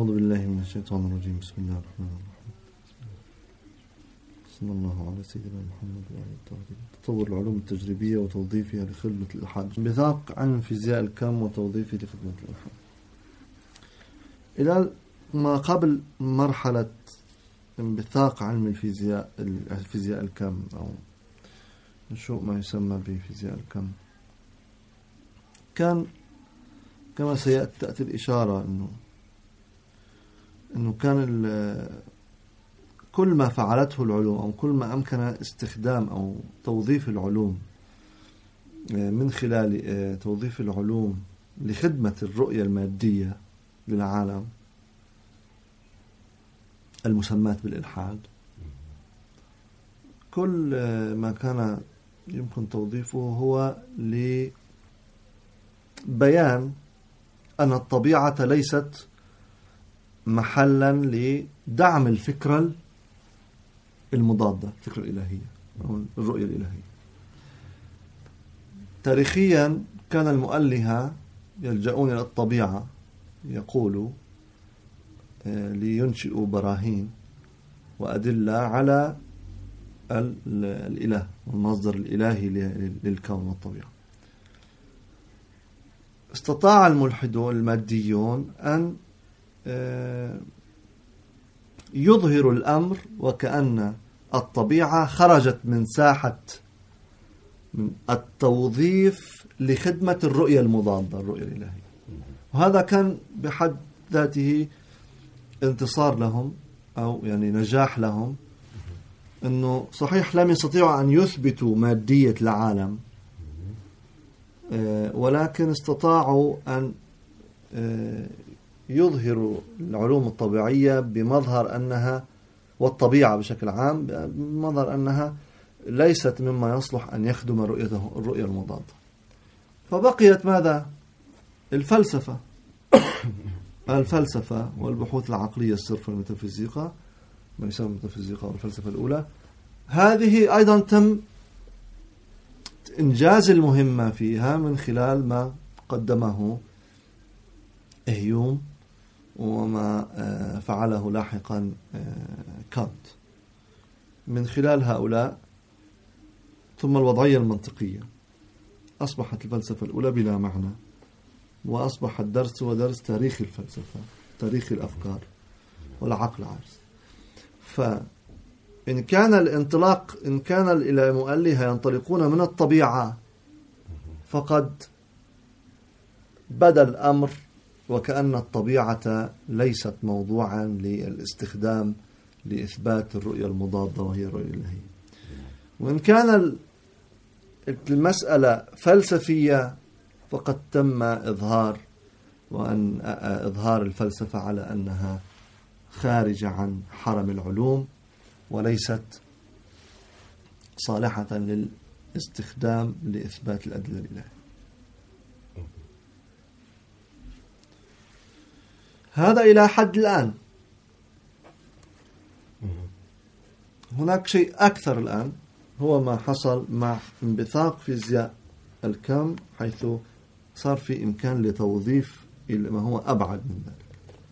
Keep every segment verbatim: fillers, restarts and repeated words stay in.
أعوذ بالله من الشيطان الرجيم. بسم الله الرحمن الرحيم. صلى الله على سيدنا محمد وعلى الطاهرين. تطور العلوم التجريبية وتوظيفها لخدمة الإلحاد. انبثاق علم فيزياء الكم وتوظيفه لخدمة الإلحاد. إلى ما قبل مرحلة انبثاق علم الفيزياء الفيزياء الكم أو نشوء ما يسمى بفيزياء الكم، كان كما سيأتي الإشارة إنه إنه كان كل ما فعلته العلوم أو كل ما أمكن استخدام أو توظيف العلوم من خلال توظيف العلوم لخدمة الرؤية المادية للعالم المسمات بالإلحاد، كل ما كان يمكن توظيفه هو لبيان أن الطبيعة ليست محلا لدعم الفكرة المضادة، الفكرة الإلهية أو الرؤية الإلهية. تاريخيا كان المؤلهة يلجؤون إلى الطبيعة، يقولوا لينشئوا براهين وأدلة على الإله والمصدر الإلهي للكون والطبيعة. استطاع الملحدون الماديون أن يظهروا الأمر وكأن الطبيعة خرجت من ساحة من التوظيف لخدمة الرؤية المضادة، الرؤية الإلهية. وهذا كان بحد ذاته انتصار لهم أو يعني نجاح لهم، أنه صحيح لم يستطيعوا أن يثبتوا مادية العالم، ولكن استطاعوا أن يظهروا العلوم الطبيعية بمظهر أنها والطبيعة بشكل عام بمظهر أنها ليست مما يصلح أن يخدم رؤيته الرؤية المضادة. فبقيت ماذا؟ الفلسفة الفلسفة والبحوث العقلية الصرفة الميتافيزيقا، ما يسمى الميتافيزيقا والفلسفة الأولى. هذه أيضا تم إنجاز المهمة فيها من خلال ما قدمه هيوم وما فعله لاحقا كانت من خلال هؤلاء. ثم الوضعية المنطقية، أصبحت الفلسفة الأولى بلا معنى، وأصبح الدرس هو درس تاريخ الفلسفة، تاريخ الأفكار والعقل عاجز. فإن كان الانطلاق إن كان المؤلهة ينطلقون من الطبيعة، فقد بدا الأمر وكأن الطبيعة ليست موضوعا للاستخدام لإثبات الرؤية المضادة وهي الرؤية الإلهية. وإن كان المسألة فلسفية، فقد تم إظهار وأن إظهار الفلسفة على أنها خارجة عن حرم العلوم وليست صالحة للاستخدام لإثبات الأدلة الإلهية. هذا إلى حد الآن. هناك شيء أكثر الآن، هو ما حصل مع انبثاق فيزياء الكم، حيث صار في إمكان لتوظيف ما هو أبعد من ذلك.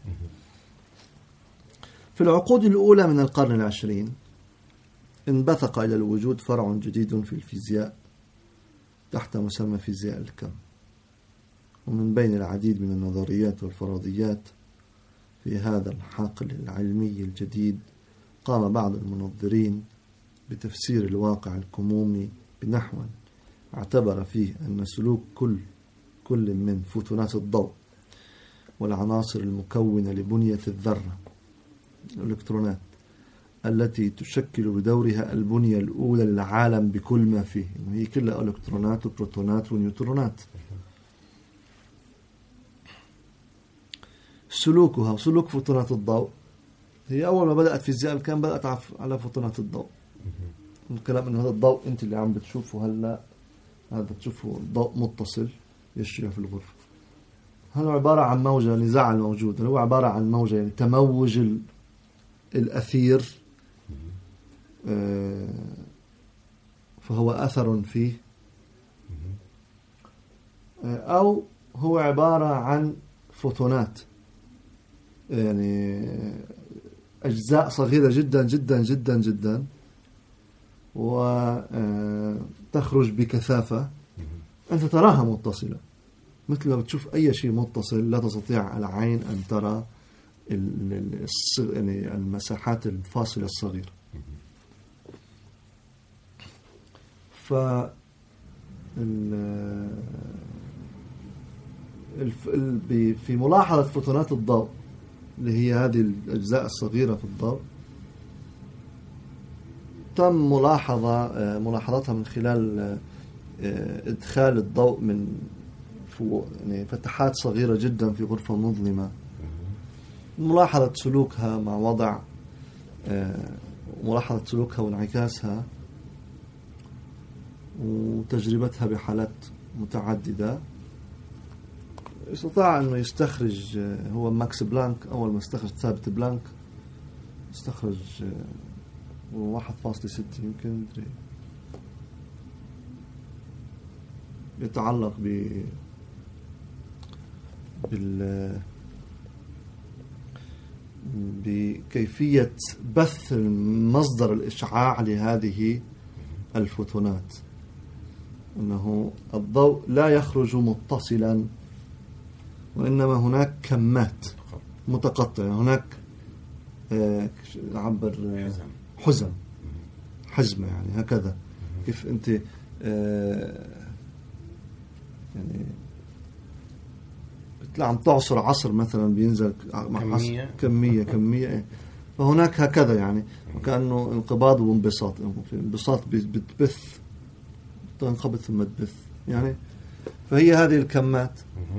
في العقود الأولى من القرن العشرين انبثق إلى الوجود فرع جديد في الفيزياء تحت مسمى فيزياء الكم. ومن بين العديد من النظريات والفرضيات في هذا الحقل العلمي الجديد، قام بعض المنظرين بتفسير الواقع الكمومي بنحو اعتبر فيه أن سلوك كل كل من فوتونات الضوء والعناصر المكونة لبنية الذرة الإلكترونات التي تشكل بدورها البنية الأولى للعالم بكل ما فيه، هي كلها إلكترونات وبروتونات ونيوترونات. سلوكها وسلوك فوتونات الضوء، هي أول ما بدأت فيزياء الكم بدأت على فوتونات الضوء. الكلام إنه هذا الضوء أنت اللي عم بتشوفه هلا، هذا بتشوفه ضوء متصل يشع في الغرفة، هذا عبارة عن موجة نزاع الموجود، هو عبارة عن موجة يعني تموج الأثير، فهو أثر فيه، أو هو عبارة عن فوتونات يعني أجزاء صغيرة جدا جدا جدا جدا وتخرج بكثافة أنت تراها متصلة، مثل لو تشوف أي شيء متصل لا تستطيع العين أن ترى يعني المساحات الفاصلة الصغيرة. ف في ملاحظة فوتونات الضوء اللي هي هذه الأجزاء الصغيرة في الضوء تم ملاحظة ملاحظتها من خلال إدخال الضوء من يعني فتحات صغيرة جدا في غرفة مظلمة، ملاحظة سلوكها مع وضع ملاحظة سلوكها وانعكاسها وتجربتها بحالات متعددة. استطاع أنه يستخرج هو ماكس بلانك أول ما استخرج ثابت بلانك استخرج واحد فاصلة ستة يمكن يتعلق ب بال بكيفية بث مصدر الإشعاع لهذه الفوتونات، أنه الضوء لا يخرج متصلا وإنما هناك كمات متقطعة، هناك عبر حزم حزمة يعني هكذا كيف أنت يعني لا عم تعصر عصر مثلا بينزل كمية كمية كمية فهناك هكذا يعني وكأنه انقباض وانبساط، في انبساط بتبث تنقبض ثم تبث يعني، فهي هذه الكمات.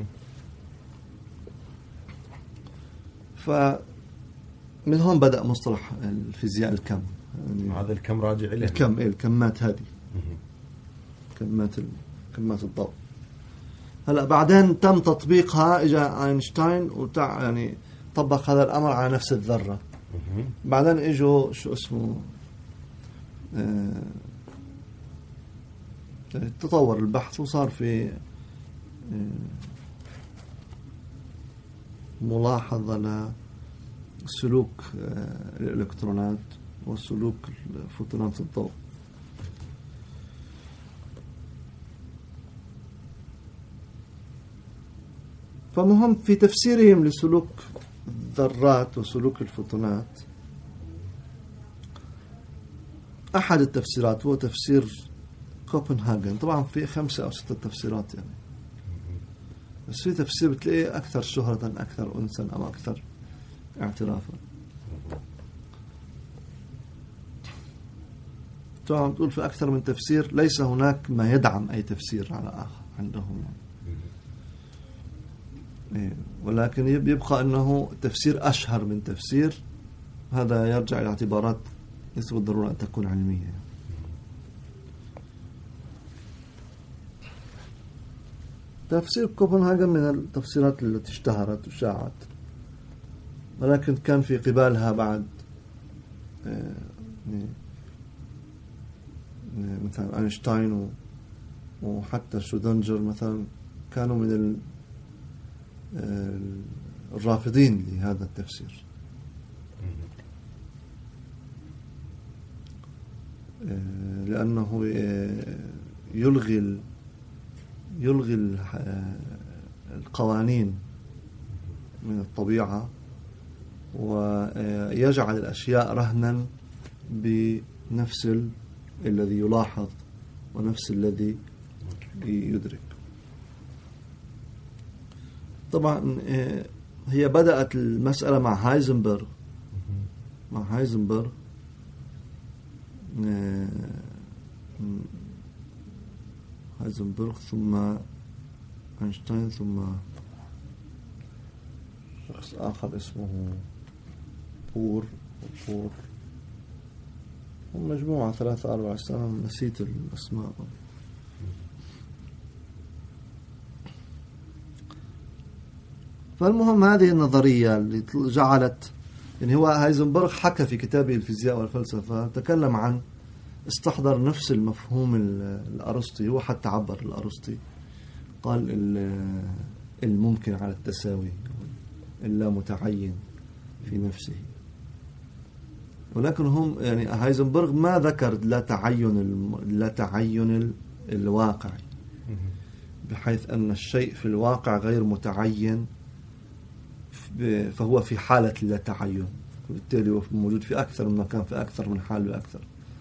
فمن هون بدأ مصطلح الفيزياء الكم يعني هذا الكم راجع إليه الكم إيه الكمات هذه كمات كمات الضوء. هلا بعدين تم تطبيقها، اجى اينشتاين وتع يعني طبق هذا الامر على نفس الذره. بعدين اجوا شو اسمه آه تطور البحث وصار في آه ملاحظه لسلوك آه الالكترونات وسلوك فوتونات الضوء. فمهم في تفسيرهم لسلوك الذرات وسلوك الفوتونات أحد التفسيرات هو تفسير كوبنهاجن. طبعا في خمسة أو ستة تفسيرات يعني، بس في تفسير بتلاقيه أكثر شهرة أكثر أنسا أو أكثر اعترافا. طبعا تقول في أكثر من تفسير ليس هناك ما يدعم أي تفسير على آخر عندهم يعني. ولكن يبقى أنه تفسير أشهر من تفسير، هذا يرجع إلى اعتبارات ليس بالضرورة أن تكون علمية. تفسير كوبنهاجن من التفسيرات التي اشتهرت وشاعت، ولكن كان في قبالها بعد مثلا أينشتاين وحتى شرودنجر مثلا كانوا من الرافضين لهذا التفسير، لأنه يلغي يلغي القوانين من الطبيعة ويجعل الأشياء رهنا بنفس الذي يلاحظ ونفس الذي يدرك. طبعا هي بدأت المسألة مع هايزنبرغ مع هايزنبرغ هايزنبرغ ثم أينشتاين ثم شخص آخر اسمه بور بور مجموعة ثلاثة أربع سنة نسيت الأسماء. فالمهم هذه النظرية اللي جعلت يعني هو هايزنبرغ حكى في كتابه الفيزياء والفلسفة تكلم عن استحضر نفس المفهوم الأرسطي، هو حتى عبر الأرسطي قال الممكن على التساوي اللا متعين في نفسه. ولكن هم يعني هايزنبرغ ما ذكر لا تعين الم... لا تعين الواقع، بحيث أن الشيء في الواقع غير متعين فهو في حالة لا تعين، وبالتالي هو موجود في أكثر من مكان، في أكثر من حال وأكثر.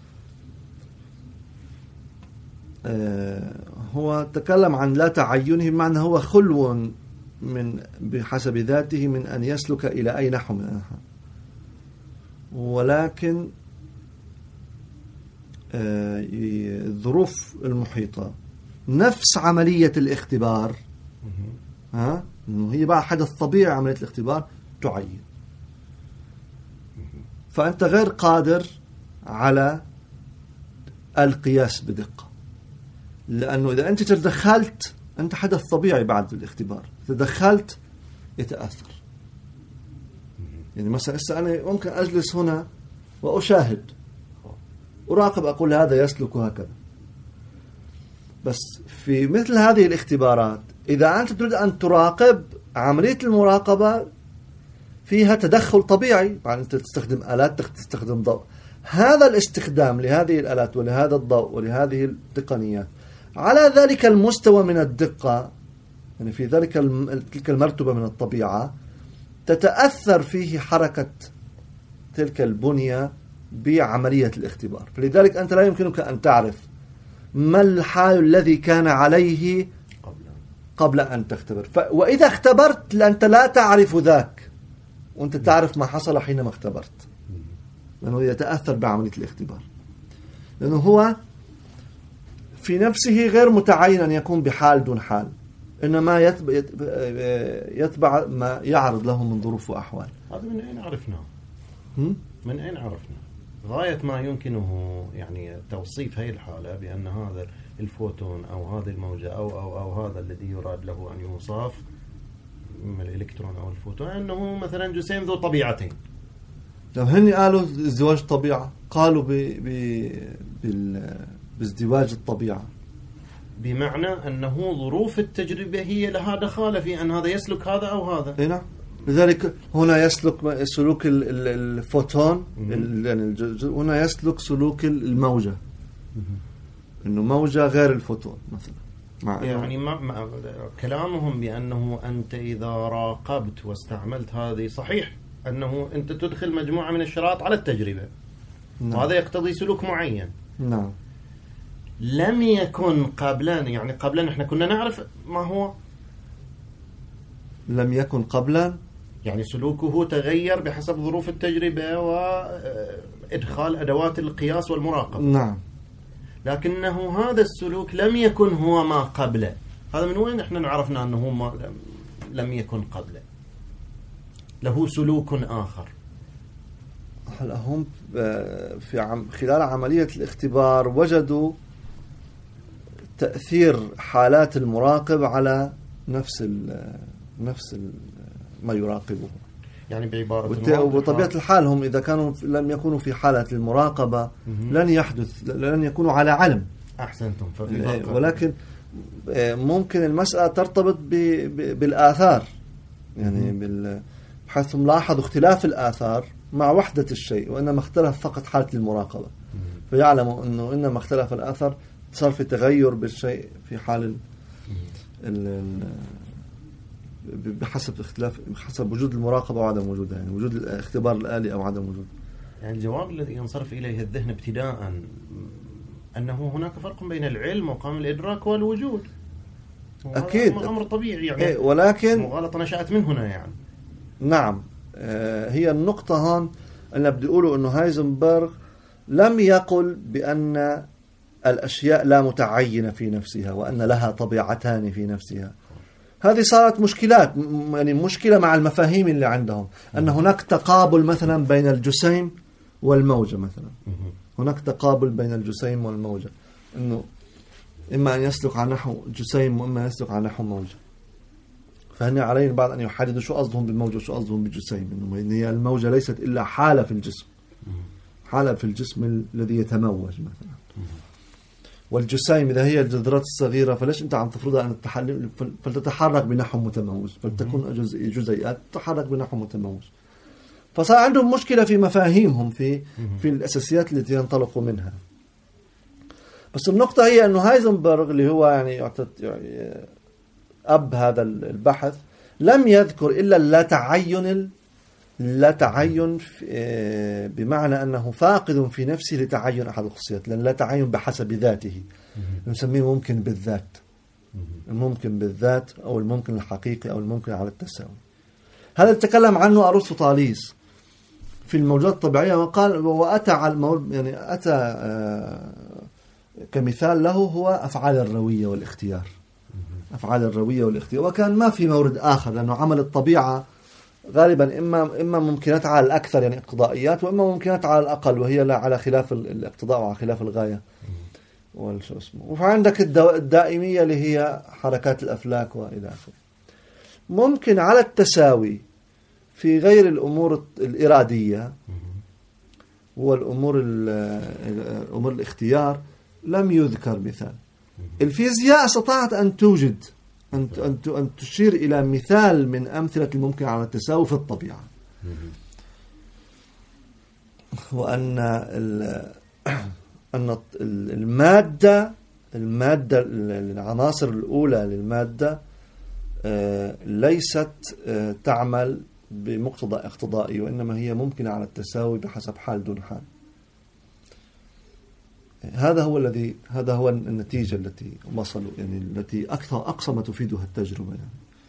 هو تكلم عن لا تعينه بمعنى هو خلو من بحسب ذاته من أن يسلك إلى أي نحو من الأنحاء، ولكن الظروف المحيطة نفس عملية الاختبار، ها إنه هي بعد حدث طبيعي عملية الاختبار تعين، فأنت غير قادر على القياس بدقة، لأنه إذا أنت تدخلت أنت حدث طبيعي بعد الاختبار، تدخلت يتأثر. يعني مثلا أنا ممكن أجلس هنا وأشاهد أراقب، أقول هذا يسلك هكذا، بس في مثل هذه الاختبارات إذا أنت تريد أن تراقب عملية المراقبة فيها تدخل طبيعي، يعني أنت تستخدم آلات، تستخدم ضوء، هذا الاستخدام لهذه الآلات ولهذا الضوء ولهذه التقنيات على ذلك المستوى من الدقة، يعني في ذلك تلك المرتبة من الطبيعة تتأثر فيه حركة تلك البنية بعملية الاختبار. فلذلك أنت لا يمكنك أن تعرف ما الحال الذي كان عليه قبل أن تختبر، وإذا اختبرت أنت لا تعرف ذاك، وأنت تعرف ما حصل حينما اختبرت، لأنه يتأثر بعملية الاختبار، لأنه هو في نفسه غير متعين أن يكون بحال دون حال، إنما يتبع ما يعرض له من ظروف وأحوال. هذا من أين عرفناه؟ من أين عرفنا؟ غاية ما يمكنه يعني توصيف هذه الحالة بأن هذا الفوتون أو هذه الموجة أو أو أو هذا الذي يراد له أن يوصف من الإلكترون أو الفوتون أنه مثلا جسيم ذو طبيعتين. لو هني قالوا ازدواج طبيعة، قالوا ب ب بال بازدواج الطبيعة، بمعنى أنه ظروف التجربة هي لها دخالة في أن هذا يسلك هذا أو هذا. إيه نعم. لذلك هنا يسلك سلوك الفوتون، هنا يسلك سلوك الموجة، إنه موجة غير الفوتون مثلا. يعني ما ما كلامهم بأنه أنت إذا راقبت واستعملت هذه صحيح أنه أنت تدخل مجموعة من الشرائط على التجربة، نعم. وهذا يقتضي سلوك معين. نعم. لم يكن قبلا، يعني قبلا احنا كنا نعرف ما هو، لم يكن قبلا يعني سلوكه تغير بحسب ظروف التجربة وإدخال أدوات القياس والمراقبة. نعم. لكنه هذا السلوك لم يكن هو ما قبله. هذا من وين احنا عرفنا أنه ما لم يكن قبله؟ له سلوك آخر. هلا هم في عم خلال عملية الاختبار وجدوا تأثير حالات المراقب على نفس ال نفس ال ما يراقبه، يعني بعبارة وبطبيعة الحال هم إذا كانوا لم يكونوا في حالة المراقبة لن يحدث لن يكونوا على علم. أحسنتم. ولكن ممكن المسألة ترتبط بالآثار، يعني بحيث لاحظوا اختلاف الآثار مع وحدة الشيء، وإنما اختلف فقط حالة المراقبة، فيعلموا أنه إنما اختلف الآثار صار في تغير بالشيء في حال ال بحسب اختلاف بحسب وجود المراقبة وعدم وجودها، يعني وجود الاختبار الآلي أو عدم وجوده. يعني الجواب الذي ينصرف إليه الذهن ابتداء أنه هناك فرق بين العلم وقام الإدراك والوجود. أكيد أمر طبيعي يعني. إيه، ولكن مغالطة نشأت من هنا يعني. نعم. آه هي النقطة هون أن بدي أقوله أنه هايزنبرغ لم يقل بأن الأشياء لا متعينة في نفسها وأن لها طبيعتان في نفسها. هذه صارت مشكلات، يعني مشكلة مع المفاهيم اللي عندهم، أن هناك تقابل مثلا بين الجسيم والموجة مثلا، هناك تقابل بين الجسيم والموجة، أنه إما أن يسلك على نحو جسيم وإما يسلك على نحو موجة، فهن عليهم بعد أن يحددوا شو قصدهم بالموجة وشو قصدهم بالجسيم، إنه هي الموجة ليست إلا حالة في الجسم، حالة في الجسم الذي يتموج مثلا، والجسيم إذا هي الجذرات الصغيرة فليش أنت عم تفرضها أن تتحلل فلتتحرك بنحو متموج، فلتكون جزئيات تتحرك بنحو متموج. فصار عندهم مشكلة في مفاهيمهم في في الأساسيات التي ينطلقوا منها. بس النقطة هي أنه هايزنبرغ اللي هو يعني يعني أب هذا البحث لم يذكر إلا اللا تعين لا تعين بمعنى أنه فاقد في نفسه لتعين أحد الخصوصيات، لأن لا تعين بحسب ذاته نسميه ممكن بالذات، الممكن بالذات أو الممكن الحقيقي أو الممكن على التساوي. هذا تكلم عنه أرسطو طاليس في الموجات الطبيعية، وقال وأتى على يعني أتى كمثال له هو أفعال الروية والاختيار، أفعال الروية والاختيار، وكان ما في مورد آخر، لأنه عمل الطبيعة غالبا إما إما ممكنات على الأكثر يعني اقتضائيات، وإما ممكنات على الأقل وهي لا على خلاف الاقتضاء وعلى خلاف الغاية والشو اسمه. وعندك الدائمية اللي هي حركات الأفلاك وإلى آخره. ممكن على التساوي في غير الأمور الإرادية والأمور الأمور الاختيار لم يذكر مثال. الفيزياء استطاعت أن توجد أن أن تشير إلى مثال من أمثلة الممكن على التساوي في الطبيعة، وأن أن المادة المادة العناصر الأولى للمادة ليست تعمل بمقتضى اقتضائي، وإنما هي ممكنة على التساوي بحسب حال دون حال. هذا هو الذي هذا هو النتيجة التي وصلوا يعني التي أكثر أقصى ما تفيدها التجربة يعني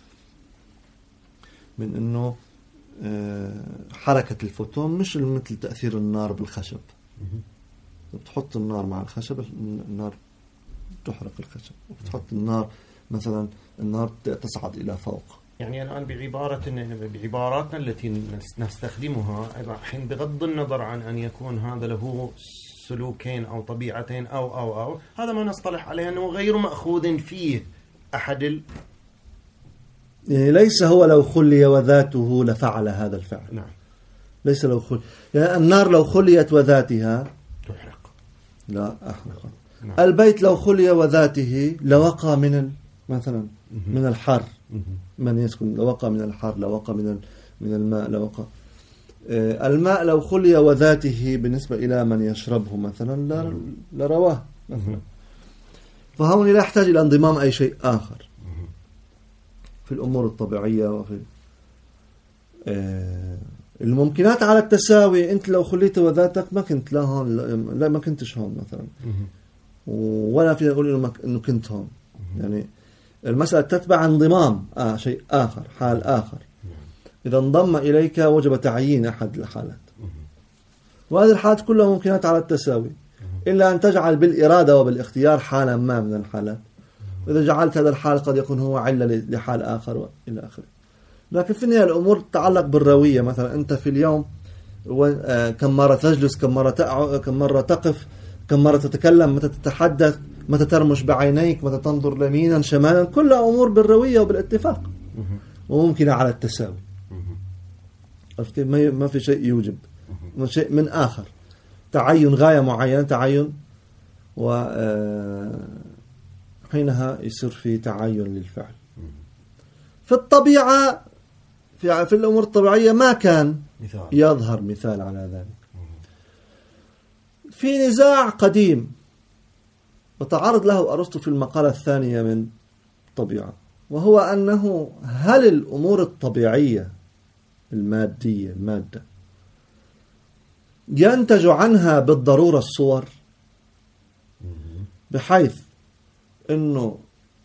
من إنه حركة الفوتون مش مثل تأثير النار بالخشب. بتحط النار مع الخشب النار تحرق الخشب، وبتحط النار مثلا النار تصعد إلى فوق. يعني الآن بعبارة بعباراتنا التي نستخدمها الحين بغض النظر عن أن يكون هذا له سلوكين أو طبيعتين أو أو أو هذا ما نصطلح عليه أنه غير مأخوذ فيه أحد ال... يعني ليس هو لو خلي وذاته لفعل هذا الفعل. نعم. ليس لو خلي يعني النار لو خليت وذاتها تحرق لا أحرق. نعم. البيت لو خلي وذاته لوقع من ال... مثلا من الحر، من يسكن لوقع من الحر، لوقع من ال... من الماء، لوقع الماء لو خلي وذاته بالنسبة إلى من يشربه مثلا لرواه مثلا. فهون لا يحتاج إلى انضمام أي شيء آخر في الأمور الطبيعية. وفي الممكنات على التساوي، أنت لو خليت وذاتك ما كنت لا هون لا ما كنتش هون مثلا، ولا فينا نقول إنه كنت هون. يعني المسألة تتبع انضمام آه شيء آخر، حال آخر. إذا انضم إليك وجب تعيين أحد الحالات، وهذه الحالات كلها ممكنات على التساوي، إلا أن تجعل بالإرادة وبالاختيار حالا ما من الحالات. وإذا جعلت هذا الحال قد يكون هو علة لحال آخر وإلى آخره. لكن في النهاية الأمور تتعلق بالروية. مثلا أنت في اليوم كم مرة تجلس، كم مرة تقعد، كم مرة تقف، كم مرة تتكلم، متى تتحدث، متى ترمش بعينيك، متى تنظر يمينا شمالا، كلها أمور بالروية وبالاتفاق وممكنة على التساوي. ما في شيء يوجب شيء من آخر، تعين غاية معينة، تعين وحينها يصير في تعين للفعل. في الطبيعة في, في الأمور الطبيعية ما كان مثال. يظهر مثال على ذلك. في نزاع قديم وتعرض له أرسطو في المقالة الثانية من الطبيعة، وهو أنه هل الأمور الطبيعية المادية المادة ينتج عنها بالضرورة الصور، بحيث أنه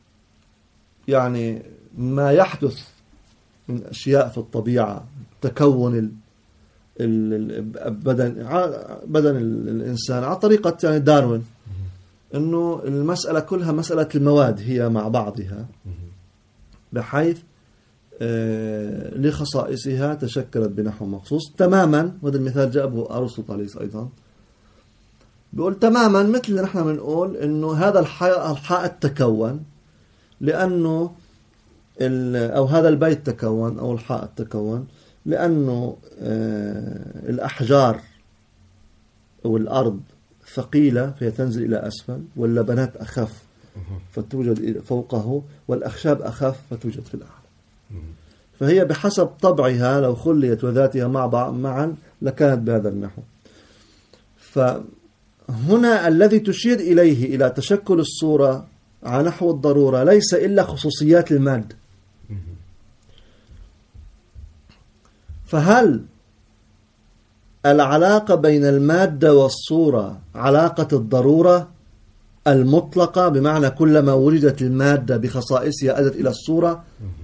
يعني ما يحدث من أشياء في الطبيعة تكون البدن بدن الإنسان على طريقة يعني داروين، أنه المسألة كلها مسألة المواد هي مع بعضها، بحيث آه لخصائصها تشكلت بنحو مخصوص تماما. وهذا المثال جابه أرسطو طاليس أيضا، بيقول تماما مثل نحن بنقول إنه هذا الحائط تكون لأنه أو هذا البيت تكون أو الحائط تكون لأنه آه الأحجار أو الأرض ثقيلة فهي تنزل إلى أسفل، واللبنات أخف فتوجد فوقه، والأخشاب أخف فتوجد في الأعلى. فهي بحسب طبعها لو خليت وذاتها مع بعض معا لكانت بهذا النحو. فهنا الذي تشير إليه إلى تشكل الصورة على نحو الضرورة ليس إلا خصوصيات المادة. فهل العلاقة بين المادة والصورة علاقة الضرورة المطلقة، بمعنى كلما وجدت المادة بخصائصها أدت إلى الصورة،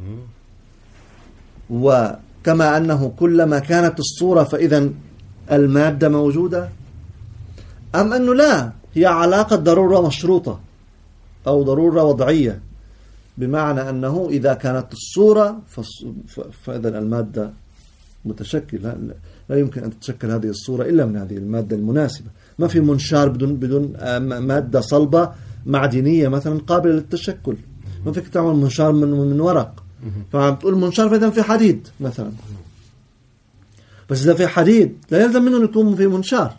وكما أنه كلما كانت الصورة فإذا المادة موجودة، أم أنه لا، هي علاقة ضرورة مشروطة أو ضرورة وضعية، بمعنى أنه إذا كانت الصورة فإذا المادة متشكلة، لا يمكن أن تتشكل هذه الصورة إلا من هذه المادة المناسبة. ما في منشار بدون بدون مادة صلبة معدنية مثلا قابلة للتشكل. ما فيك تعمل منشار من من ورق، فعم تقول منشار فإذا في حديد مثلا، بس إذا في حديد لا يلزم منه يكون في منشار.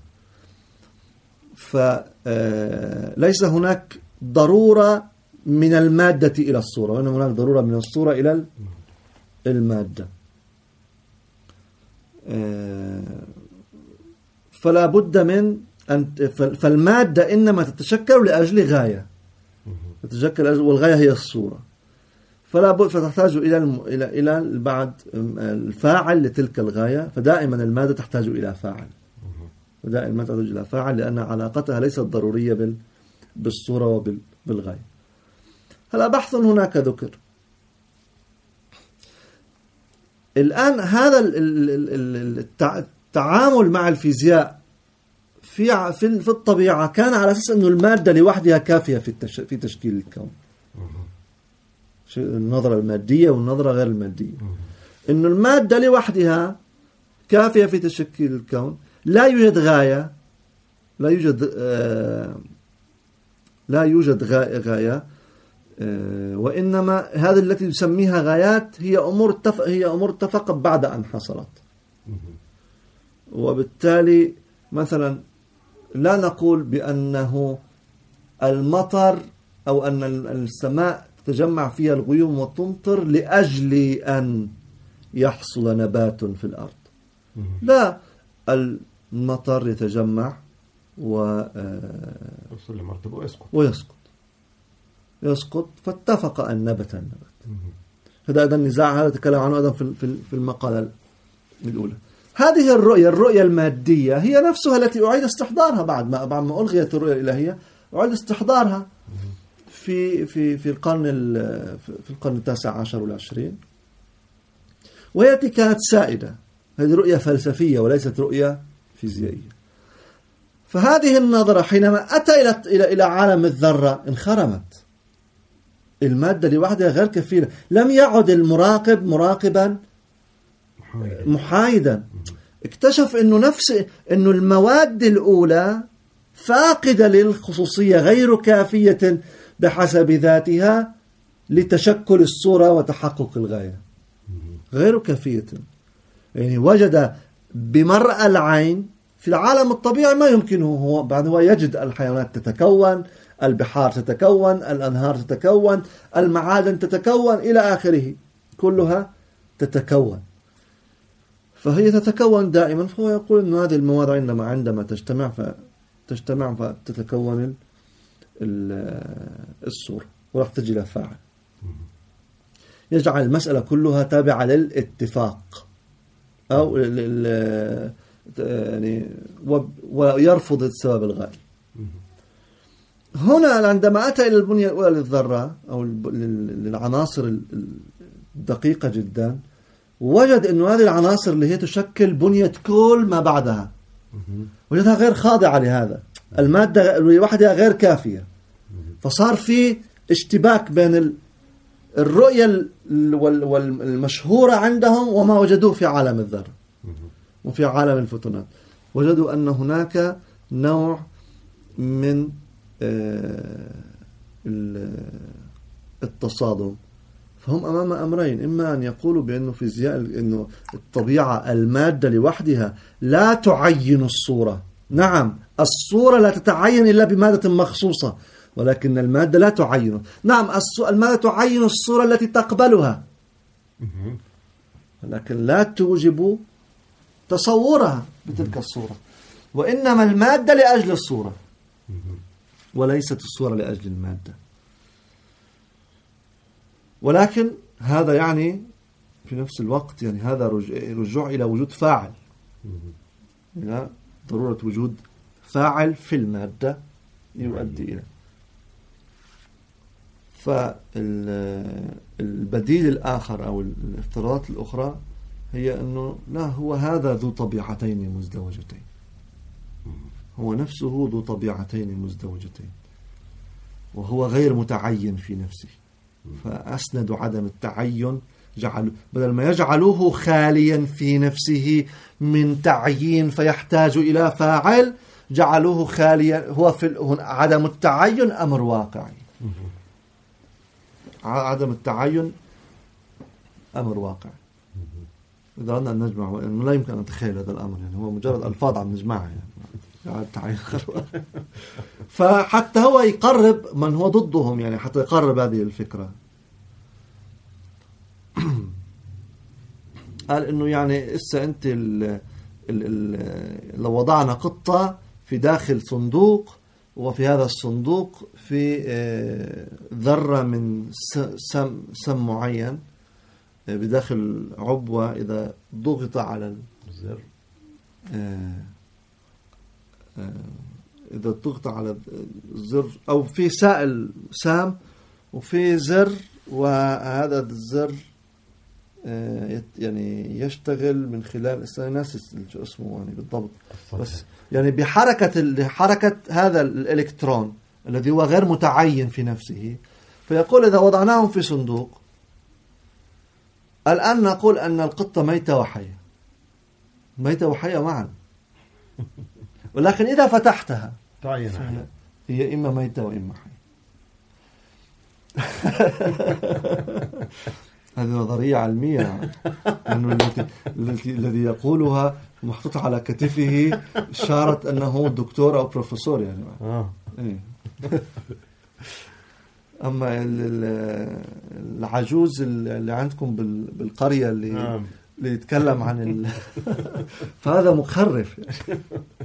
فليس هناك ضرورة من المادة إلى الصورة، وإنما هناك ضرورة من الصورة إلى المادة. فلا بد من أن فالمادة إنما تتشكل لأجل غاية، تتشكل والغاية هي الصورة، فلا بد فتحتاج إلى إلى إلى بعد الفاعل لتلك الغاية. فدائما المادة تحتاج إلى فاعل، ودائما تحتاج إلى فاعل لأن علاقتها ليست ضرورية بال بالصورة وبالغاية. هلا بحث هناك ذكر. الآن هذا التعامل مع الفيزياء في في الطبيعة كان على أساس أنه المادة لوحدها كافية في في تشكيل الكون. النظرة المادية والنظرة غير المادية، أنه المادة لوحدها كافية في تشكيل الكون، لا يوجد غاية، لا يوجد آه لا يوجد غاية، آه وإنما هذه التي تسميها غايات هي أمور اتفق هي أمور اتفقت بعد أن حصلت. وبالتالي مثلا لا نقول بأنه المطر أو أن السماء تجمع فيها الغيوم وتمطر لأجل أن يحصل نبات في الأرض. لا، المطر يتجمع ويصل لمرتبه ويسقط ويسقط يسقط فاتفق أن نبت النبات. هذا أيضا النزاع، هذا تكلم عنه أيضا في في المقالة الأولى. هذه الرؤية الرؤية المادية هي نفسها التي أعيد استحضارها بعد ما بعد ما ألغيت الرؤية الإلهية، أعيد استحضارها في في في القرن في القرن التاسع عشر والعشرين، وهي التي كانت سائدة. هذه رؤية فلسفية وليست رؤية فيزيائية. فهذه النظرة حينما أتى إلى إلى إلى عالم الذرة انخرمت. المادة لوحدها غير كفيلة. لم يعد المراقب مراقبا محايدا. اكتشف إنه نفس إنه المواد الأولى فاقدة للخصوصية، غير كافية بحسب ذاتها لتشكل الصورة وتحقق الغاية، غير كافية. يعني وجد بمرأى العين في العالم الطبيعي ما يمكنه. هو بعد هو يجد الحيوانات تتكون، البحار تتكون، الأنهار تتكون، المعادن تتكون إلى آخره، كلها تتكون. فهي تتكون دائما. فهو يقول أن هذه المواد عندما عندما تجتمع فتجتمع فتتكون الصورة وراح تجي لها فاعل. يجعل المسألة كلها تابعة للاتفاق أو يعني ويرفض السبب الغائب. هنا عندما أتى إلى البنية الأولى للذرة أو للعناصر الدقيقة جدا، وجد أن هذه العناصر اللي هي تشكل بنية كل ما بعدها وجدها غير خاضعة لهذا. المادة لوحدها غير كافية. فصار في اشتباك بين الرؤية المشهورة عندهم وما وجدوه في عالم الذرة وفي عالم الفوتونات. وجدوا أن هناك نوع من التصادم. فهم أمام أمرين: إما أن يقولوا بأنه فيزياء إنه الطبيعة المادة لوحدها لا تعين الصورة. نعم، الصورة لا تتعين إلا بمادة مخصوصة، ولكن المادة لا تعين. نعم، المادة تعين الصورة التي تقبلها، لكن لا توجب تصورها بتلك الصورة، وإنما المادة لأجل الصورة وليست الصورة لأجل المادة. ولكن هذا يعني في نفس الوقت يعني هذا رجوع إلى وجود فاعل، إلى ضرورة وجود فاعل في المادة يؤدي إلى. فالبديل الآخر أو الافتراضات الأخرى هي أنه لا، هو هذا ذو طبيعتين مزدوجتين، هو نفسه ذو طبيعتين مزدوجتين وهو غير متعين في نفسه، فأسند عدم التعين، جعل بدل ما يجعلوه خاليا في نفسه من تعيين فيحتاج إلى فاعل، جعلوه خاليا. هو في عدم التعين أمر واقعي، عدم التعين أمر واقعي. إذا أردنا أن نجمع، وإنه لا يمكن أن نتخيل هذا الأمر، يعني هو مجرد ألفاظ عم نجمعها يعني التعين. فحتى هو يقرب من هو ضدهم، يعني حتى يقرب هذه الفكرة. قال إنه يعني إسا أنت ال ال ال لو وضعنا قطة في داخل صندوق، وفي هذا الصندوق في ذرة من سم سم معين بداخل عبوة، إذا ضغط على الزر إذا ضغط على الزر، أو في سائل سام وفي زر، وهذا الزر يعني يشتغل من خلال ناس شو اسمه يعني بالضبط، بس يعني بحركة حركة هذا الإلكترون الذي هو غير متعين في نفسه. فيقول إذا وضعناهم في صندوق، الآن نقول أن القطة ميتة وحية، ميتة وحية معا، ولكن إذا فتحتها هي إما ميتة وإما حية. هذه نظرية علمية، لأنه الذي يقولها محطوط على كتفه إشارة أنه دكتور أو بروفيسور يعني. آه. إيه. أما العجوز اللي عندكم بالقرية اللي آه. اللي يتكلم عن ال... فهذا مخرف يعني.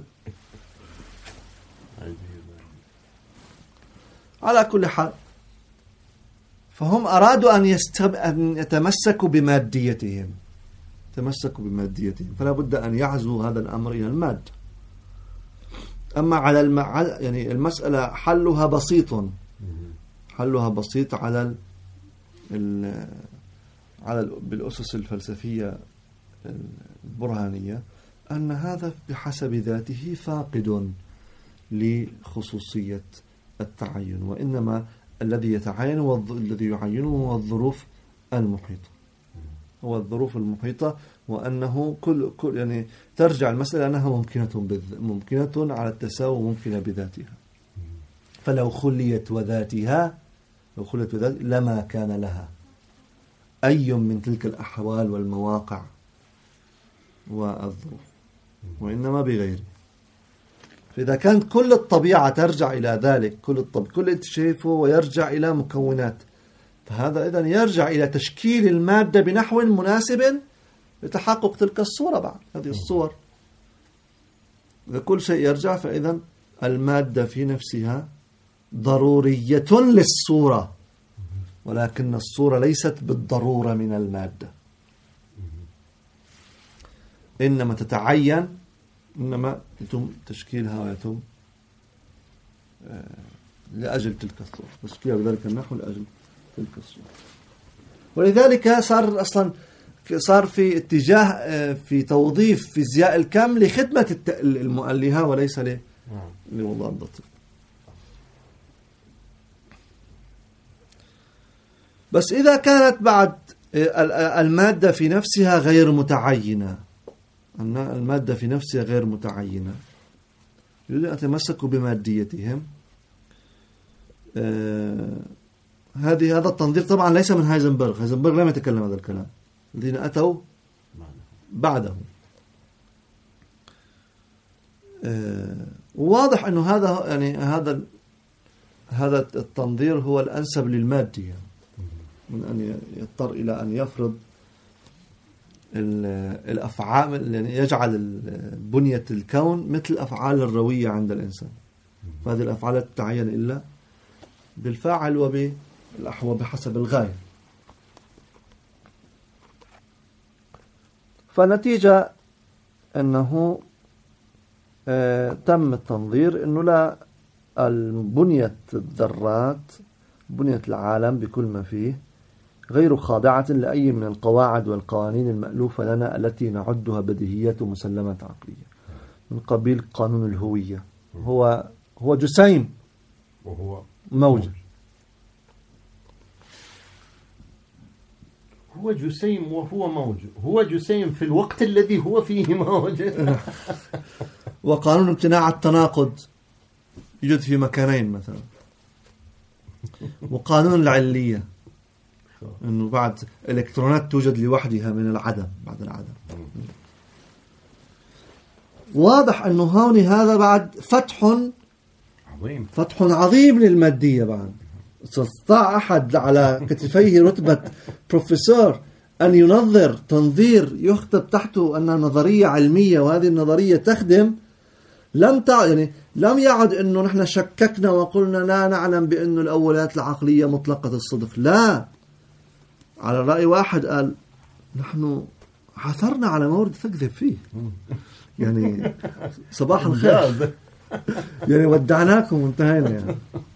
على كل حال، فهم أرادوا أن, يستب... أن يتمسكوا بماديتهم، تمسكوا بماديتهم، فلا بد أن يعزوا هذا الأمر إلى المادة. أما على الم... يعني المسألة حلها بسيط، حلها بسيط على ال... على ال... بالأسس الفلسفية البرهانية، أن هذا بحسب ذاته فاقد لخصوصية التعين، وإنما الذي يتعين والذي يعينه هو الظروف المحيطة، هو الظروف المحيطة، وأنه كل, كل يعني ترجع المسألة أنها ممكنة بذ... ممكنة على التساوي، ممكنة بذاتها. فلو خليت وذاتها، لو خليت وذاتها لما كان لها أي من تلك الأحوال والمواقع والظروف، وإنما بغيره. فإذا كانت كل الطبيعة ترجع إلى ذلك، كل الطبيعة كل اللي تشايفه ويرجع إلى مكونات، فهذا إذن يرجع إلى تشكيل المادة بنحو مناسب لتحقق تلك الصورة بعد هذه الصور. إذا كل شيء يرجع، فإذن المادة في نفسها ضرورية للصورة، ولكن الصورة ليست بالضرورة من المادة، إنما تتعين، إنما يتم تشكيلها ويتم لأجل تلك الصورة، تشكيلها بذلك النحو لأجل تلك الصورة. ولذلك صار أصلا صار في اتجاه في توظيف فيزياء الكم لخدمة المؤلهة وليس لوضع الدقيق. بس إذا كانت بعد المادة في نفسها غير متعينة، أن المادة في نفسها غير متعينة، يريدون أن يتمسكوا بماديتهم. آه هذه هذا التنظير طبعا ليس من هايزنبرغ، هايزنبرغ لم يتكلم هذا الكلام، الذين أتوا بعده. آه واضح أنه هذا يعني هذا هذا التنظير هو الأنسب للمادية، من أن يضطر إلى أن يفرض الأفعال، يعني يجعل بنية الكون مثل الأفعال الروية عند الإنسان. فهذه الأفعال لا تتعين إلا بالفاعل وبالأحوال بحسب الغاية. فنتيجة أنه آه تم التنظير أنه لا البنية الذرات بنية العالم بكل ما فيه غير خاضعة لأي من القواعد والقوانين المألوفة لنا التي نعدها بديهيات ومسلمات عقلية من قبيل قانون الهوية. هو هو جسيم وهو موجة. هو جسيم وهو موج. هو جسيم في الوقت الذي هو فيه موج. وقانون امتناع التناقض يوجد في مكانين مثلا. وقانون العلية انه بعد الكترونات توجد لوحدها من العدم بعد العدم. واضح انه هون هذا بعد فتح عظيم فتح عظيم للمادية. بعد استطاع احد على كتفيه رتبة بروفيسور ان ينظر تنظير يكتب تحته انها نظرية علمية، وهذه النظرية تخدم. لم تع... يعني لم يعد انه نحن شككنا وقلنا لا نعلم بانه الاوليات العقلية مطلقة الصدق. لا، على رأي واحد قال نحن عثرنا على مورد تكذب فيه. يعني صباح الخير، يعني ودعناكم وانتهينا يعني.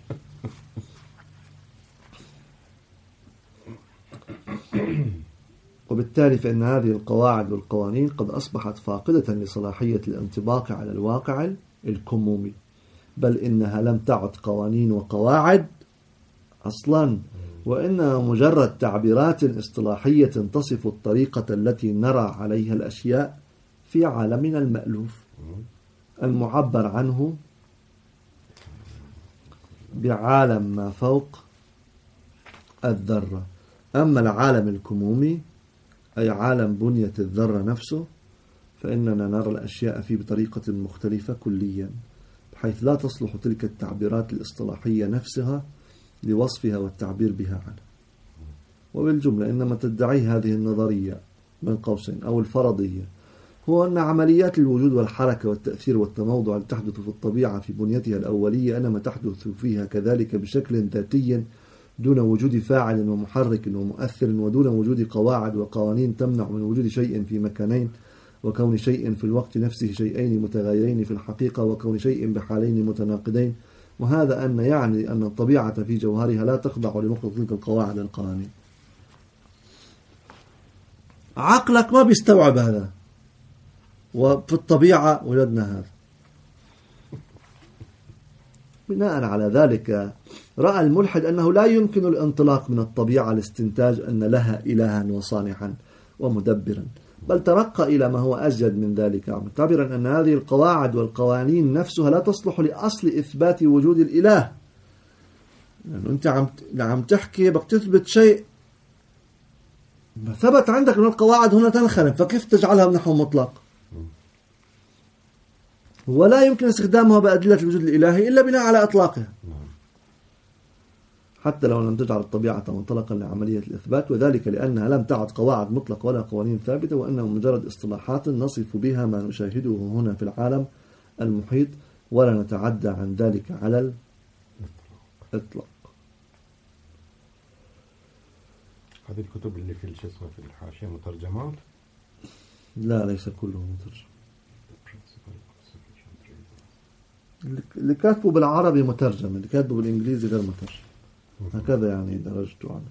وبالتالي فإن هذه القواعد والقوانين قد أصبحت فاقدة لصلاحية الانطباق على الواقع الكمومي، بل إنها لم تعد قوانين وقواعد أصلا، وإنها مجرد تعبيرات اصطلاحية تصف الطريقة التي نرى عليها الأشياء في عالمنا المألوف المعبر عنه بعالم ما فوق الذرة. أما العالم الكمومي أي عالم بنية الذرة نفسه فإننا نرى الأشياء فيه بطريقة مختلفة كليا، بحيث لا تصلح تلك التعبيرات الاصطلاحية نفسها لوصفها والتعبير بها عنها. وبالجملة إنما تدعيه هذه النظرية من قوسين أو الفرضية هو أن عمليات الوجود والحركة والتأثير والتموضع التي تحدث في الطبيعة في بنيتها الأولية إنما تحدث فيها كذلك بشكل ذاتي دون وجود فاعل ومحرك ومؤثر، ودون وجود قواعد وقوانين تمنع من وجود شيء في مكانين، وكون شيء في الوقت نفسه شيئين متغايرين في الحقيقة، وكون شيء بحالين متناقضين. وهذا أن يعني أن الطبيعة في جوهرها لا تخضع لمقتضى تلك القواعد والقوانين. عقلك ما بيستوعب هذا، وفي الطبيعة وجدنا هذا. بناء على ذلك رأى الملحد أنه لا يمكن الانطلاق من الطبيعة لاستنتاج أن لها إلها وصانعا ومدبرا، بل ترقى إلى ما هو أزيد من ذلك، معتبرا أن هذه القواعد والقوانين نفسها لا تصلح لأصل إثبات وجود الإله. يعني أنت عم عم تحكي بدك تثبت شيء ما ثبت عندك أن القواعد هنا تنخرم، فكيف تجعلها بنحو مطلق؟ ولا يمكن استخدامها بأدلة الوجود الإلهي إلا بناء على إطلاقها، حتى لو لم تجعل الطبيعة منطلقا لعملية الإثبات، وذلك لأنها لم تعد قواعد مطلق ولا قوانين ثابتة، وأنها مجرد اصطلاحات نصف بها ما نشاهده هنا في العالم المحيط، ولا نتعدى عن ذلك على الإطلاق. هذه الكتب اللي في الجسم في الحاشية مترجمات؟ لا، ليس كله مترجم. اللي كاتبه بالعربي مترجم، اللي كاتبه بالإنجليزي غير مترجم. هكذا يعني درجته عنه.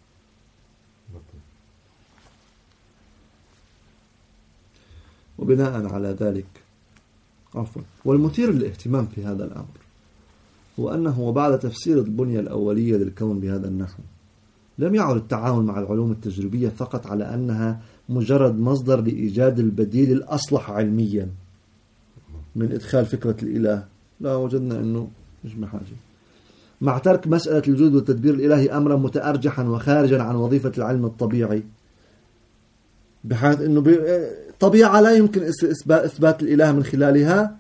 وبناء على ذلك عفوا والمثير للاهتمام في هذا الأمر هو أنه وبعد تفسير البنية الأولية للكون بهذا النحو لم يعد التعامل مع العلوم التجريبية فقط على أنها مجرد مصدر لإيجاد البديل الأصلح علميا من إدخال فكرة الإله. لا، وجدنا أنه مش بحاجة، مع ترك مسألة الوجود والتدبير الإلهي أمرا متأرجحا وخارجا عن وظيفة العلم الطبيعي، بحيث أنه طبيعة لا يمكن إثبات الإله من خلالها.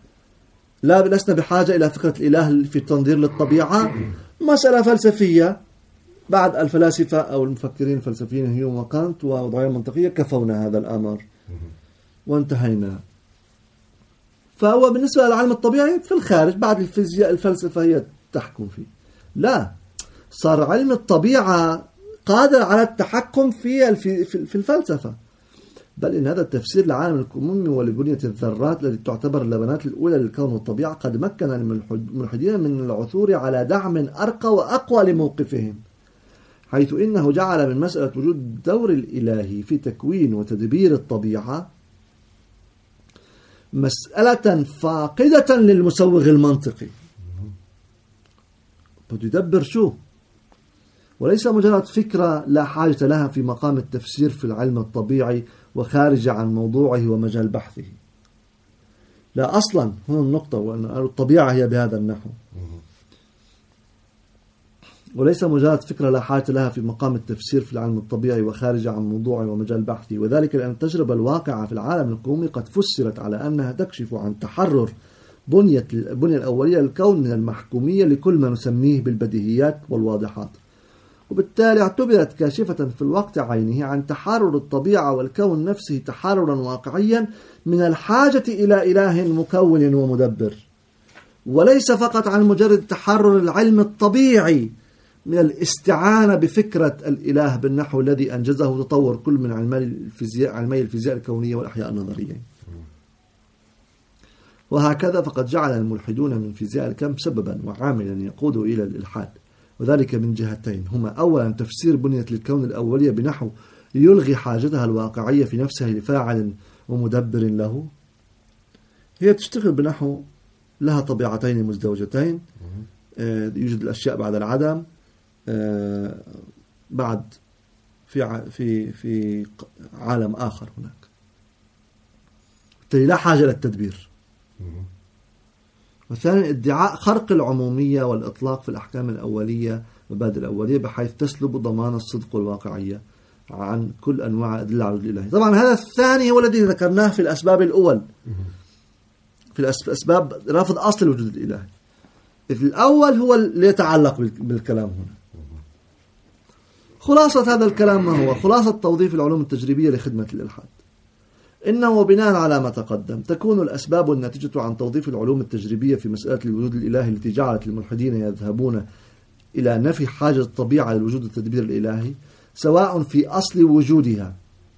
لا، لسنا بحاجة إلى فكرة الإله في التنظير للطبيعة. مسألة فلسفية بعد الفلاسفة أو المفكرين الفلسفيين هيوم وكانت ووضعية المنطقية كفونا هذا الأمر وانتهينا. فهو بالنسبة للعلم الطبيعي في الخارج، بعد الفيزياء الفلسفة هي تحكم فيه. لا، صار علم الطبيعة قادر على التحكم في في الفلسفة، بل إن هذا التفسير لعالم الكموم ولبنية الذرات التي تعتبر اللبنات الأولى للكون والطبيعة قد مكن الملحدين من العثور على دعم أرقى وأقوى لموقفهم، حيث إنه جعل من مسألة وجود الدور الإلهي في تكوين وتدبير الطبيعة مسألة فاقدة للمسوغ المنطقي. بده يدبر شو؟ وليس مجرد فكرة لا حاجة لها في مقام التفسير في العلم الطبيعي وخارج عن موضوعه ومجال بحثه. لا، أصلا هنا النقطة، وأن الطبيعة هي بهذا النحو. وليس مجرد فكرة لا حاجة لها في مقام التفسير في العلم الطبيعي وخارج عن موضوعه ومجال بحثه، وذلك لأن التجربة الواقعة في العالم الكمومي قد فسرت على أنها تكشف عن تحرر بنية البنية الأولية للكون من المحكومية لكل ما نسميه بالبديهيات والواضحات، وبالتالي اعتبرت كاشفة في الوقت عينه عن تحرر الطبيعة والكون نفسه تحررا واقعيا من الحاجة إلى إله مكون ومدبر، وليس فقط عن مجرد تحرر العلم الطبيعي من الاستعانة بفكرة الإله بالنحو الذي أنجزه تطور كل من علمي الفيزياء علمي الفيزياء الكونية والأحياء النظرية. وهكذا فقد جعل الملحدون من فيزياء الكم سببا وعاملا يقود إلى الإلحاد، وذلك من جهتين هما: أولا تفسير بنية الكون الأولية بنحو يلغي حاجتها الواقعية في نفسها لفاعل ومدبر له، هي تشتغل بنحو لها طبيعتين مزدوجتين، يوجد الأشياء بعد العدم، بعد في في في عالم آخر هناك، بالتالي لا حاجة للتدبير. وثانيا ادعاء خرق العمومية والإطلاق في الأحكام الأولية مبادئ الأولية بحيث تسلب ضمان الصدق والواقعية عن كل أنواع الأدلة على الوجود الإلهي. طبعا هذا الثاني هو الذي ذكرناه في الأسباب الأول، في الأسباب رفض أصل الوجود الإلهي، إذ الأول هو اللي يتعلق بالكلام هنا. خلاصة هذا الكلام ما هو؟ خلاصة توظيف العلوم التجريبية لخدمة الإلحاد. إنه بناء على ما تقدم تكون الأسباب الناتجة عن توظيف العلوم التجريبية في مسألة الوجود الإلهي التي جعلت الملحدين يذهبون إلى نفي حاجة الطبيعة للوجود التدبير الإلهي، سواء في أصل وجودها،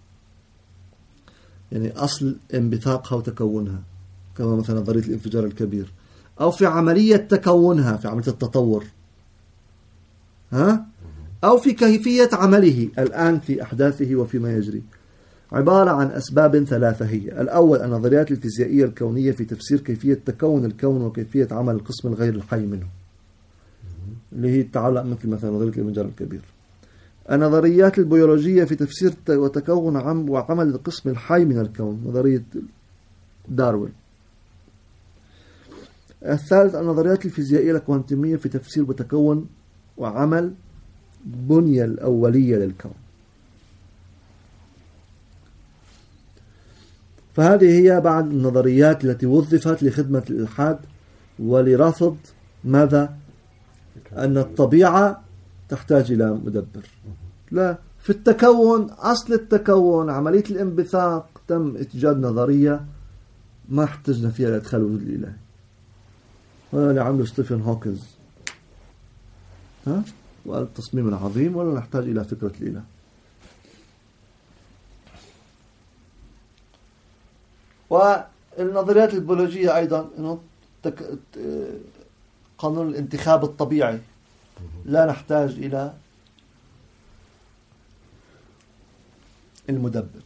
يعني أصل انبثاقها وتكونها كما مثلا نظرية الانفجار الكبير، أو في عملية تكونها في عملية التطور، ها؟ أو في كيفية عمله الآن في أحداثه وفيما يجري، عبارة عن أسباب ثلاثة هي: الأول النظريات الفيزيائية الكونية في تفسير كيفية تكون الكون وكيفية عمل القسم الغير الحي منه، اللي هي تتعلق مثل مثلا نظرية الانفجار الكبير. النظريات البيولوجية في تفسير وتكون وعمل القسم الحي من الكون، نظرية داروين. الثالث النظريات الفيزيائية الكوانتمية في تفسير وتكون وعمل بنية الأولية للكون. فهذه هي بعض النظريات التي وظفت لخدمة الإلحاد ولرفض ماذا؟ أن الطبيعة تحتاج إلى مدبر. لا، في التكون، أصل التكون عملية الانبثاق تم إيجاد نظرية ما احتجنا فيها لإدخال الوجود الإلهي، ولا اللي عمله ستيفن هوكينز، ها؟ وقال التصميم العظيم ولا نحتاج إلى فكرة الإله. والنظريات البيولوجية أيضا إنه تك... قانون الانتخاب الطبيعي، لا نحتاج إلى المدبر.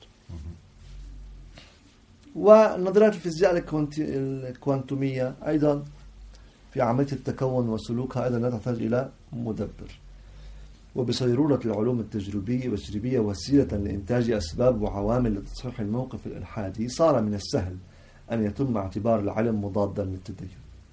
ونظريات الفيزياء الكوانتمية أيضا في عملية التكون وسلوكها أيضا لا تحتاج إلى مدبر. وبصيرورة العلوم التجريبية والتجريبية وسيلة لإنتاج أسباب وعوامل لتصحيح الموقف الإلحادي، صار من السهل أن يتم اعتبار العلم مضادا للتدين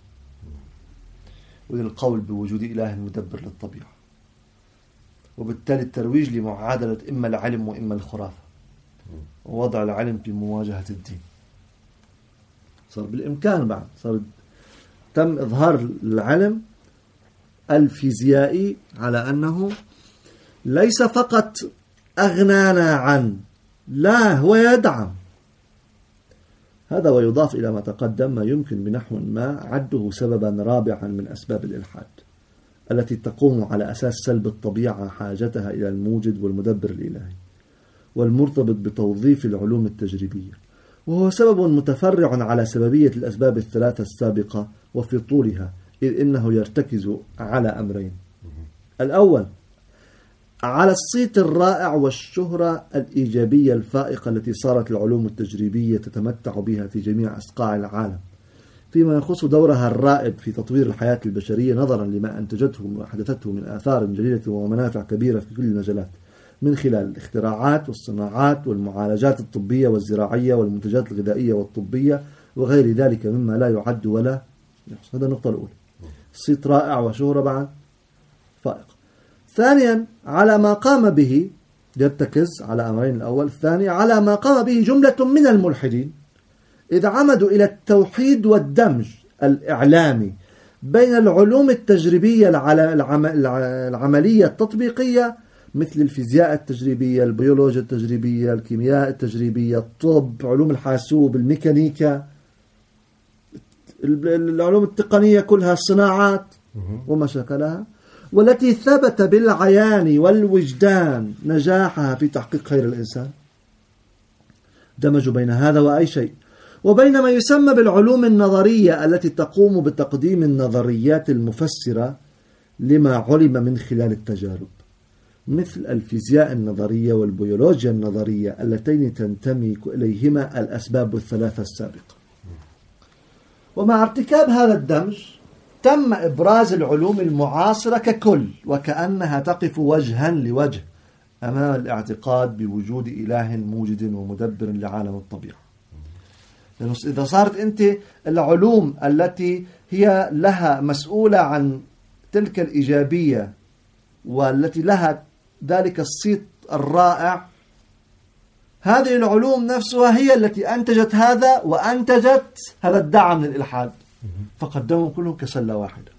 وللقول بوجود إله مدبر للطبيعة، وبالتالي الترويج لمعادلة إما العلم وإما الخرافة، ووضع العلم في مواجهة الدين. صار بالإمكان بعد، صار تم إظهار العلم الفيزيائي على أنه ليس فقط أغنانا عن، لا، هو يدعم هذا. ويضاف إلى ما تقدم ما يمكن بنحو ما عده سببا رابعا من أسباب الإلحاد التي تقوم على أساس سلب الطبيعة حاجتها إلى الموجد والمدبر الإلهي، والمرتبط بتوظيف العلوم التجريبية، وهو سبب متفرع على سببية الأسباب الثلاثة السابقة وفي طولها، إذ إنه يرتكز على أمرين: الأول على الصيت الرائع والشهرة الإيجابية الفائقة التي صارت العلوم التجريبية تتمتع بها في جميع أصقاع العالم، فيما يخص دورها الرائد في تطوير الحياة البشرية نظرا لما أنتجته وحدثته من آثار جليلة ومنافع كبيرة في كل المجالات، من خلال الاختراعات والصناعات والمعالجات الطبية والزراعية والمنتجات الغذائية والطبية وغير ذلك مما لا يعد ولا يحصى. هذا النقطة الأولى، صيت رائع وشهرة بعد فائق. ثانيا على ما قام به، يرتكز على أمرين: الأول الثاني على ما قام به جملة من الملحدين إذ عمدوا إلى التوحيد والدمج الإعلامي بين العلوم التجريبية العملية التطبيقية مثل الفيزياء التجريبية، البيولوجيا التجريبية، الكيمياء التجريبية، الطب، علوم الحاسوب، الميكانيكا، العلوم التقنية كلها، الصناعات وما شكلها، والتي ثبت بالعيان والوجدان نجاحها في تحقيق خير الإنسان. دمجوا بين هذا وأي شيء، وبين ما يسمى بالعلوم النظرية التي تقوم بتقديم النظريات المفسرة لما علم من خلال التجارب، مثل الفيزياء النظرية والبيولوجيا النظرية اللتين تنتمي إليهما الأسباب الثلاثة السابقة. ومع ارتكاب هذا الدمج تم إبراز العلوم المعاصرة ككل وكأنها تقف وجها لوجه أمام الاعتقاد بوجود إله موجد ومدبر لعالم الطبيعة. لأنه إذا صارت أنت العلوم التي هي لها مسؤولة عن تلك الإيجابية والتي لها ذلك الصيت الرائع، هذه العلوم نفسها هي التي أنتجت هذا وأنتجت هذا الدعم من الإلحاد، فقدموا كلهم كسلة واحدة.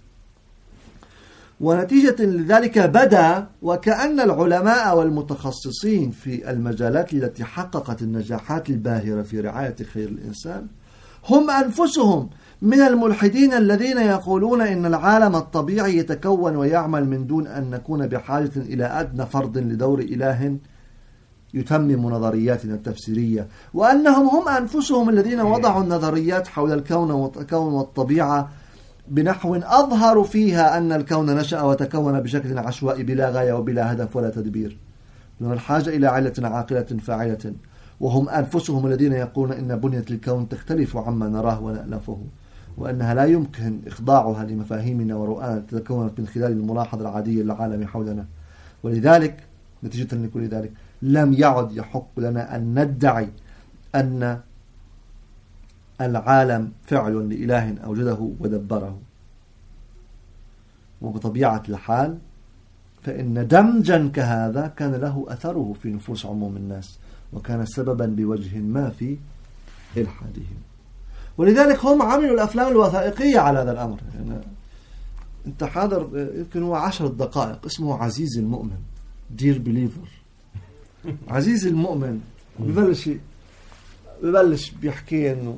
ونتيجة لذلك بدا وكأن العلماء والمتخصصين في المجالات التي حققت النجاحات الباهرة في رعاية خير الإنسان هم أنفسهم من الملحدين الذين يقولون إن العالم الطبيعي يتكون ويعمل من دون أن نكون بحاجة إلى أدنى فرض لدور إله يتمم نظرياتنا التفسيرية، وأنهم هم أنفسهم الذين وضعوا النظريات حول الكون والطبيعة بنحو أظهر فيها أن الكون نشأ وتكون بشكل عشوائي بلا غاية وبلا هدف ولا تدبير دون الحاجة إلى علة عاقلة فاعلة، وهم أنفسهم الذين يقولون إن بنية الكون تختلف عما نراه ونألفه، وأنها لا يمكن إخضاعها لمفاهيمنا ورؤانا تتكون من خلال الملاحظة العادية للعالم حولنا. ولذلك نتيجة لكل ذلك لم يعد يحق لنا أن ندعي أن العالم فعل لإله أوجده ودبره. وبطبيعة الحال فإن دمجا كهذا كان له أثره في نفوس عموم الناس وكان سببا بوجه ما في إلحادهم. ولذلك هم عملوا الأفلام الوثائقية على هذا الأمر. يعني أنت حاضر يمكن هو عشر دقائق اسمه عزيز المؤمن، Dear Believer. عزيز المؤمن ببلش ببلش بيحكي إنه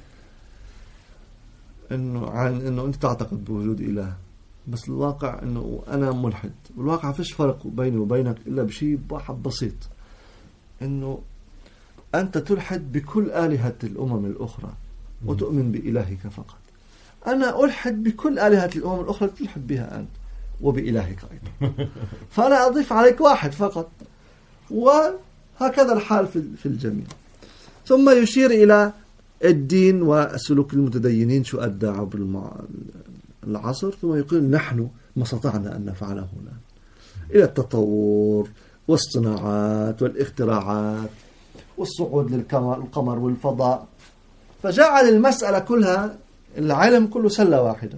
إنه عن إنه أنت تعتقد بوجود إله، بس الواقع إنه أنا ملحد، والواقع فيش فرق بيني وبينك إلا بشيء واحد بسيط، إنه أنت تلحد بكل آلهة الأمم الأخرى وتؤمن بإلهك فقط. أنا ألحد بكل آلهة الأمم الأخرى تلحد بها أنت وبإلهك أيضا. فأنا أضيف عليك واحد فقط، وهكذا الحال في الجميع. ثم يشير إلى الدين وسلوك المتدينين شو أدى عبر العصر، ثم يقول نحن ما استطعنا أن نفعله هنا، إلى التطور والصناعات والاختراعات والصعود للقمر والفضاء، فجعل المسألة كلها العلم كله سلة واحدة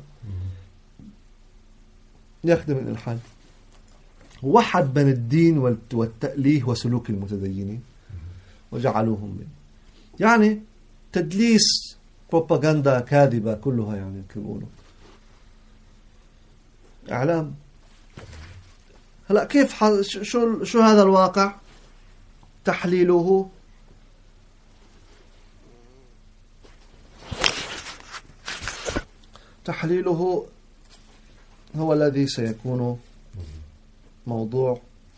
يخدم الإلحاد. وحد بين الدين والتأليه وسلوك المتدينين وجعلوهم من يعني تدليس، بروباغندا كاذبة كلها، يعني كيقولوا إعلام. هلا كيف ح... شو شو هذا الواقع؟ تحليله تحليله هو الذي سيكون موضوع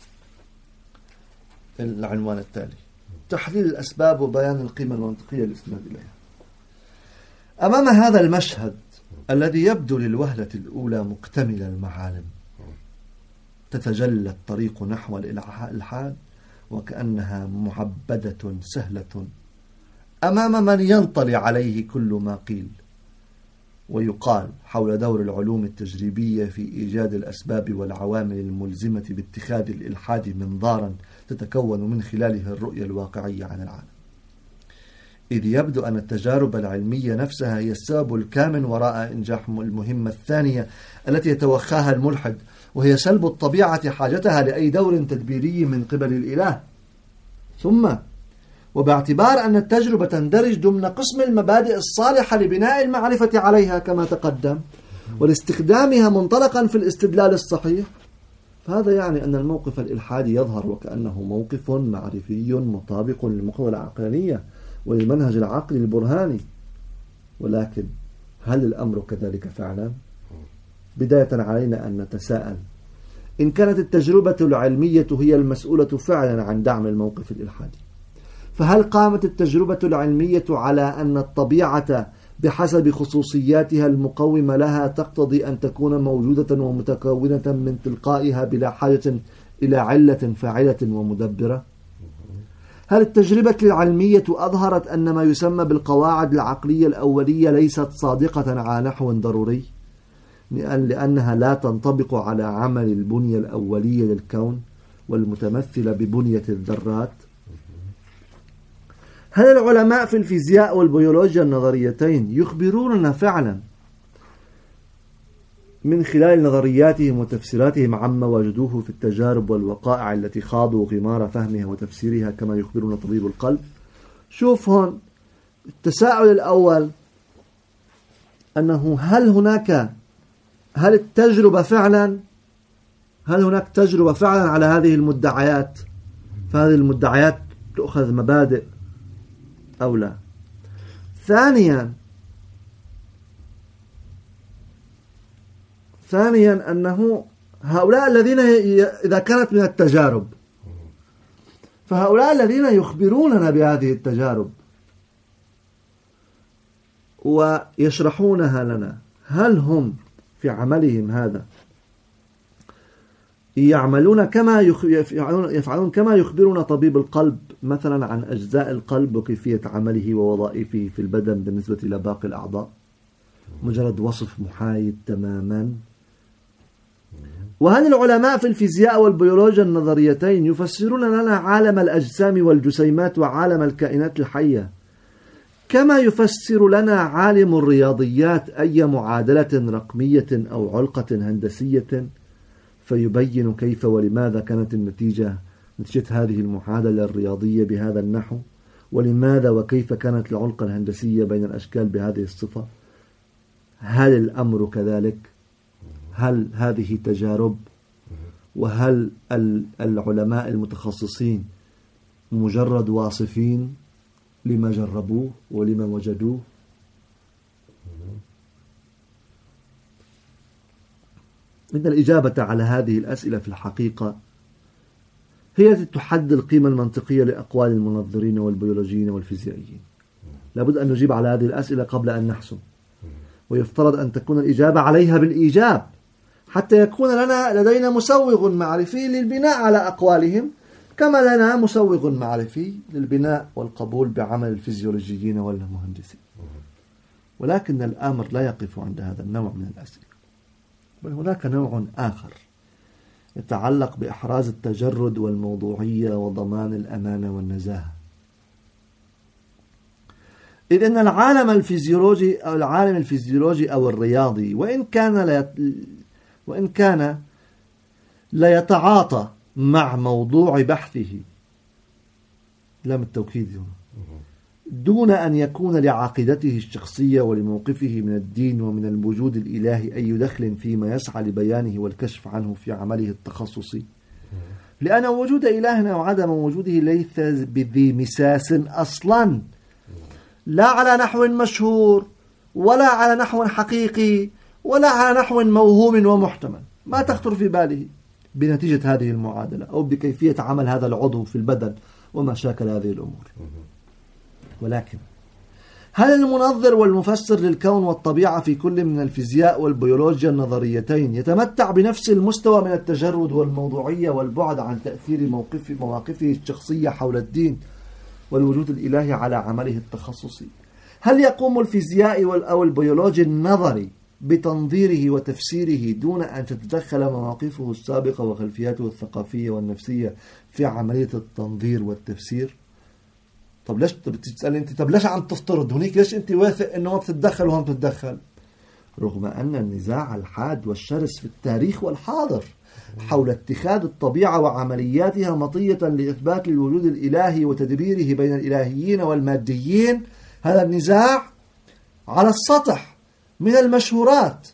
العنوان التالي: تحليل الأسباب وبيان القيمة المنطقية للإسناد إليها. أمام هذا المشهد الذي يبدو للوهلة الأولى مكتمل المعالم، تتجلى الطريق نحو الإلحاد وكأنها معبدة سهلة أمام من ينطلي عليه كل ما قيل ويقال حول دور العلوم التجريبية في إيجاد الأسباب والعوامل الملزمة باتخاذ الإلحاد منظارا تتكون من خلاله الرؤية الواقعية عن العالم، إذ يبدو أن التجارب العلمية نفسها هي السبب الكامن وراء إنجاح المهمة الثانية التي يتوخاها الملحد، وهي سلب الطبيعة حاجتها لأي دور تدبيري من قبل الإله. ثم وباعتبار أن التجربة تندرج ضمن قسم المبادئ الصالحة لبناء المعرفة عليها كما تقدم ولاستخدامها منطلقا في الاستدلال الصحيح، فهذا يعني أن الموقف الإلحادي يظهر وكأنه موقف معرفي مطابق للمقولة العقلانية وللمنهج العقلي البرهاني. ولكن هل الأمر كذلك فعلا؟ بداية علينا أن نتساءل: إن كانت التجربة العلمية هي المسؤولة فعلا عن دعم الموقف الإلحادي، فهل قامت التجربة العلمية على أن الطبيعة بحسب خصوصياتها المقومة لها تقتضي أن تكون موجودة ومتكونة من تلقائها بلا حاجة إلى علة فاعلة ومدبرة؟ هل التجربة العلمية أظهرت أن ما يسمى بالقواعد العقلية الأولية ليست صادقة على نحو ضروري، لأنها لا تنطبق على عمل البنية الأولية للكون والمتمثلة ببنية الذرات؟ هل العلماء في الفيزياء والبيولوجيا النظريتين يخبروننا فعلا من خلال نظرياتهم وتفسيراتهم عما وجدوه في التجارب والوقائع التي خاضوا غمار فهمها وتفسيرها كما يخبرنا طبيب القلب؟ شوف هون التساؤل الأول، أنه هل هناك هل التجربة فعلا هل هناك تجربة فعلا على هذه المدعيات، فهذه المدعيات تأخذ مبادئ أو لا؟ ثانيا ثانيا أنه هؤلاء الذين إذا كانت من التجارب، فهؤلاء الذين يخبروننا بهذه التجارب ويشرحونها لنا، هل هم في عملهم هذا يعملون كما يفعلون كما يخبرنا طبيب القلب مثلا عن أجزاء القلب وكيفية عمله ووظائفه في البدن بالنسبة إلى باقي الأعضاء، مجرد وصف محايد تماما؟ وهل العلماء في الفيزياء والبيولوجيا النظريتين يفسرون لنا عالم الأجسام والجسيمات وعالم الكائنات الحية كما يفسر لنا عالم الرياضيات أي معادلة رقمية أو علقة هندسية فيبين كيف ولماذا كانت النتيجة نتيجة هذه المعادلة الرياضية بهذا النحو، ولماذا وكيف كانت العلقة الهندسية بين الأشكال بهذه الصفة؟ هل الأمر كذلك؟ هل هذه تجارب؟ وهل العلماء المتخصصين مجرد واصفين لما جربوه ولما وجدوه؟ إن الإجابة على هذه الأسئلة في الحقيقة هي التي تحدد القيمة المنطقية لأقوال المنظرين والبيولوجيين والفيزيائيين. لابد أن نجيب على هذه الأسئلة قبل أن نحسم، ويفترض أن تكون الإجابة عليها بالإيجاب حتى يكون لنا لدينا مسوغ معرفي للبناء على أقوالهم، كما لنا مسوغ معرفي للبناء والقبول بعمل الفيزيولوجيين والمهندسين. ولكن الأمر لا يقف عند هذا النوع من الأسئلة، بل هناك نوع آخر يتعلق بإحراز التجرد والموضوعية وضمان الأمانة والنزاهة. إذ أن العالم الفيزيولوجي أو العالم الفيزيولوجي أو الرياضي وإن كان لا وإن كان لا يتعاطى مع موضوع بحثه، لام التوكيد هنا، دون أن يكون لعقيدته الشخصية ولموقفه من الدين ومن الوجود الإلهي أي دخل فيما يسعى لبيانه والكشف عنه في عمله التخصصي، لأن وجود إلهنا وعدم وجوده ليس بذي مساس أصلا، لا على نحو مشهور ولا على نحو حقيقي ولا على نحو موهوم ومحتمل، ما تخطر في باله بنتيجة هذه المعادلة أو بكيفية عمل هذا العضو في البدن وما شاكل هذه الأمور. ولكن هل المنظر والمفسر للكون والطبيعة في كل من الفيزياء والبيولوجيا النظريتين يتمتع بنفس المستوى من التجرد والموضوعية والبعد عن تأثير موقف مواقفه الشخصية حول الدين والوجود الإلهي على عمله التخصصي؟ هل يقوم الفيزيائي أو البيولوجي النظري بتنظيره وتفسيره دون أن تتدخل مواقفه السابقة وخلفياته الثقافية والنفسية في عملية التنظير والتفسير؟ طب ليش بتسألني أنت طب ليش عم تفترض هنيك؟ ليش أنت واثق إنه ما بتتدخل وهم بتتدخل؟ رغم أن النزاع الحاد والشرس في التاريخ والحاضر حول اتخاذ الطبيعة وعملياتها مطية لإثبات الوجود الإلهي وتدبيره بين الإلهيين والماديين، هذا النزاع على السطح من المشهورات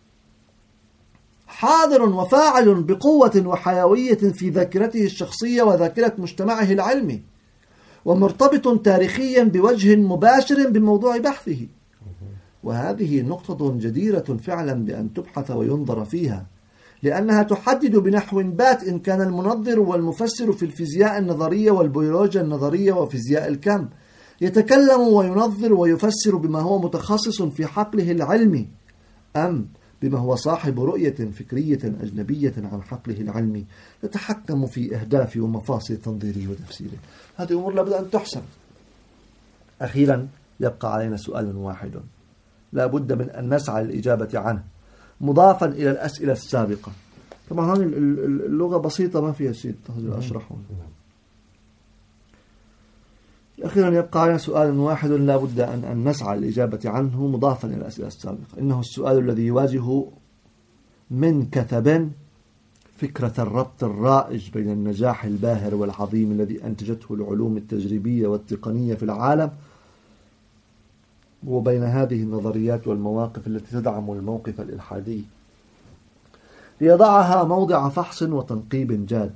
حاضر وفاعل بقوة وحيوية في ذاكرته الشخصية وذاكرة مجتمعه العلمي، ومرتبط تاريخيا بوجه مباشر بموضوع بحثه. وهذه نقطة جديرة فعلا بأن تبحث وينظر فيها، لأنها تحدد بنحو بات إن كان المنظر والمفسر في الفيزياء النظرية والبيولوجيا النظرية وفيزياء الكم يتكلم وينظر ويفسر بما هو متخصص في حقله العلمي، أم بما هو صاحب رؤية فكرية أجنبية عن حقله العلمي تتحكم في أهداف ومفاصل تنظيره وتفسيره. هذه أمور لابد أن تحسن. أخيرا يبقى علينا سؤال واحد لا بد من أن نسعى للإجابة عنه، مضافا إلى الأسئلة السابقة. طبعا هذه اللغة بسيطة ما فيها شيء أشرحه. أخيرا يبقى علينا سؤال واحد لا بد أن, أن نسعى للإجابة عنه مضافا إلى الأسئلة السابقة. إنه السؤال الذي يواجه من كثب فكرة الربط الرائج بين النجاح الباهر والعظيم الذي أنتجته العلوم التجريبية والتقنية في العالم وبين هذه النظريات والمواقف التي تدعم الموقف الإلحادي، ليضعها موضع فحص وتنقيب جاد.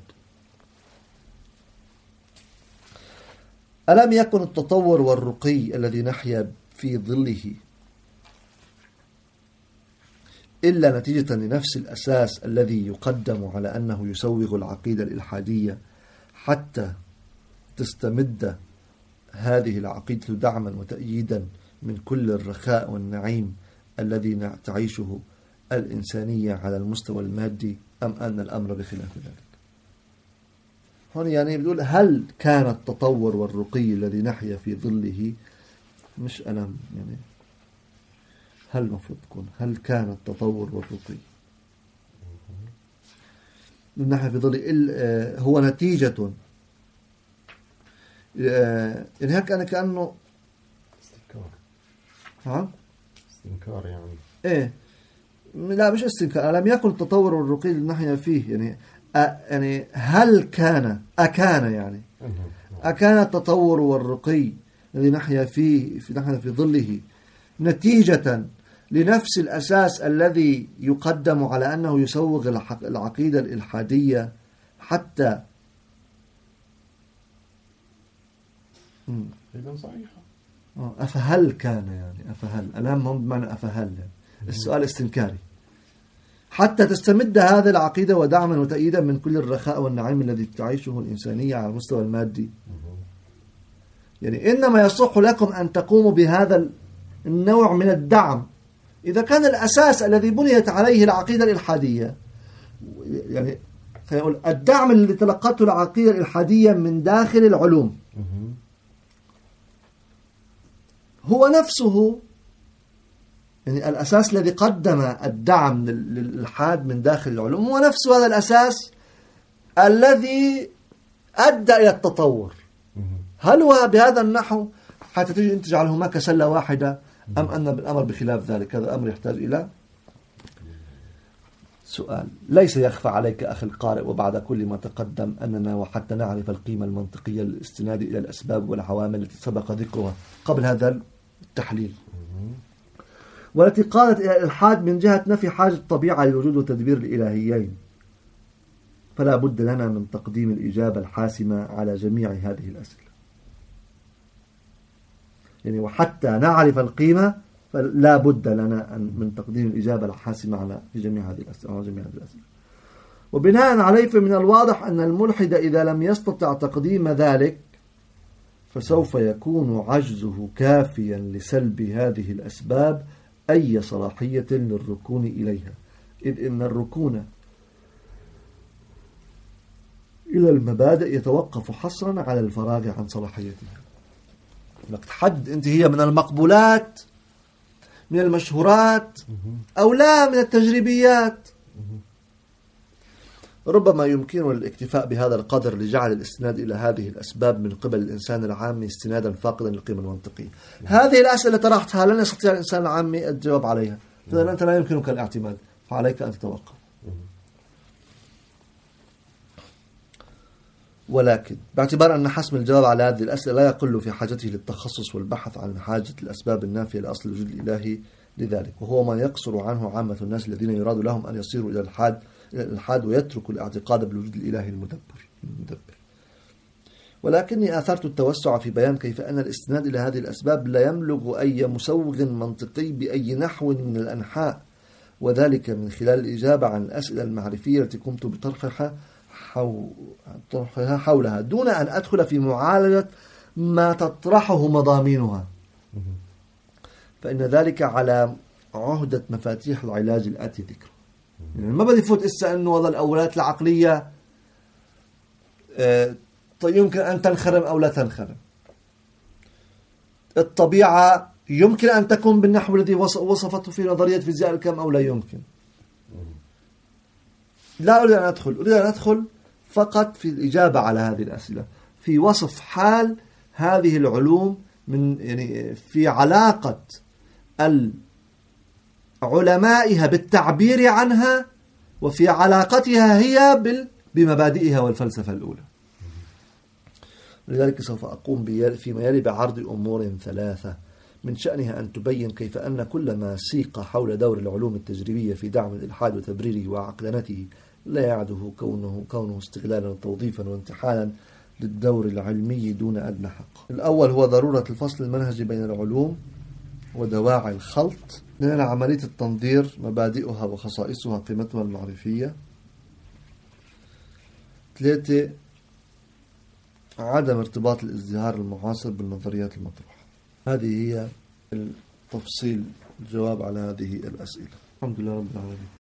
ألم يكن التطور والرقي الذي نحيا في ظله إلا نتيجة لنفس الأساس الذي يقدم على أنه يسوغ العقيدة الإلحادية حتى تستمد هذه العقيدة دعما وتأييدا من كل الرخاء والنعيم الذي تعيشه الإنسانية على المستوى المادي، أم أن الأمر بخلاف ذلك؟ هون يعني بيقول هل كان التطور والرقي الذي نحيا في ظله، مش أنا يعني هل المفروض تكون هل كان التطور والرقي نحيا في ظله هو نتيجة يعني هيك أنا كأنه استنكار. ها استنكار يعني إيه لا مش استنكار. لم يكن التطور والرقي الذي نحيا فيه يعني يعني هل كان أكان يعني أكان التطور والرقي الذي نحيا فيه في نحن في ظله نتيجة لنفس الأساس الذي يقدم على أنه يسوغ العقيدة الإلحادية حتى إذا صحيحة. أفهل كان يعني أفهل الآن هم بمعنى أفهل يعني. السؤال استنكاري حتى تستمد هذه العقيدة ودعما وتأييدا من كل الرخاء والنعيم الذي تعيشه الإنسانية على المستوى المادي. يعني إنما يصح لكم أن تقوموا بهذا النوع من الدعم إذا كان الأساس الذي بنيت عليه العقيدة الإلحادية، يعني خلينا نقول الدعم الذي تلقته العقيدة الإلحادية من داخل العلوم هو نفسه يعني الأساس الذي قدم الدعم للإلحاد من داخل العلوم هو نفس هذا الأساس الذي أدى إلى التطور. هل هو بهذا النحو حتى تجي أن تجعل هناك سلة واحدة، أم أن الأمر بخلاف ذلك؟ هذا أمر يحتاج إلى سؤال. ليس يخفى عليك أخي القارئ وبعد كل ما تقدم أننا وحتى نعرف القيمة المنطقية للاستناد إلى الأسباب والعوامل التي سبق ذكرها قبل هذا التحليل، والتي قادت إلى الإلحاد من جهة نفي حاجة الطبيعة للوجود وتدبير الإلهيين، فلا بد لنا من تقديم الإجابة الحاسمة على جميع هذه الأسئلة. يعني وحتى نعرف القيمة فلا بد لنا من تقديم الإجابة الحاسمة على جميع هذه الأسئلة على جميع هذه الأسئلة. وبناء عليه فمن الواضح أن الملحد إذا لم يستطع تقديم ذلك فسوف يكون عجزه كافيا لسلب هذه الأسباب أي صلاحية للركون إليها، إذ إن الركون إلى المبادئ يتوقف حصرا على الفراغ عن صلاحيتها. انك تحدد انت هي من المقبولات، من المشهورات، او لا من التجريبيات. ربما يمكن الاكتفاء بهذا القدر لجعل الاستناد الى هذه الاسباب من قبل الانسان العامي استنادا فاقدا للقيمه المنطقيه. هذه الاسئله طرحتها لن يستطيع الانسان العامي الجواب عليها، فاذا انت لا يمكنك الاعتماد، فعليك ان تتوقف. ولكن باعتبار أن حسم الجواب على هذه الأسئلة لا يقل في حاجته للتخصص والبحث عن حاجة الأسباب النافية لأصل الوجود الإلهي لذلك، وهو ما يقصر عنه عامة الناس الذين يراد لهم أن يصيروا إلى الحاد إلى الإلحاد ويتركوا الاعتقاد بالوجود الإلهي المدبر المدبر. ولكني آثرت التوسع في بيان كيف أن الاستناد إلى هذه الأسباب لا يملغ أي مسوغ منطقي بأي نحو من الأنحاء، وذلك من خلال الإجابة عن الأسئلة المعرفية التي قمت بطرحها حولها دون أن أدخل في معالجة ما تطرحه مضامينها، فإن ذلك على عهدة مفاتيح العلاج الآتي ذكره. يعني ما بدي فوت إسا أنه والله الأولات العقلية طيب يمكن أن تنخرم أو لا تنخرم، الطبيعة يمكن أن تكون بالنحو الذي وصفته في نظرية فيزياء الكم أو لا يمكن. لا أريد أن أدخل أريد أن أدخل فقط في الإجابة على هذه الأسئلة، في وصف حال هذه العلوم من يعني في علاقة علمائها بالتعبير عنها، وفي علاقتها هي بمبادئها والفلسفة الأولى. لذلك سوف أقوم فيما يلي بعرض أمور ثلاثة من شأنها أن تبين كيف أن كل ما سيق حول دور العلوم التجريبية في دعم الإلحاد وتبريره وعقلنته لا يعده كونه, كونه استغلالا وتوظيفا وانتحالا للدور العلمي دون أدنى حق. الأول هو ضرورة الفصل المنهجي بين العلوم ودواعي الخلط، لأن عملية التنظير مبادئها وخصائصها قيمتها المعرفية. ثلاثة عدم ارتباط الازدهار المعاصر بالنظريات المطروحة. هذه هي التفصيل الجواب على هذه الأسئلة. الحمد لله رب العالمين.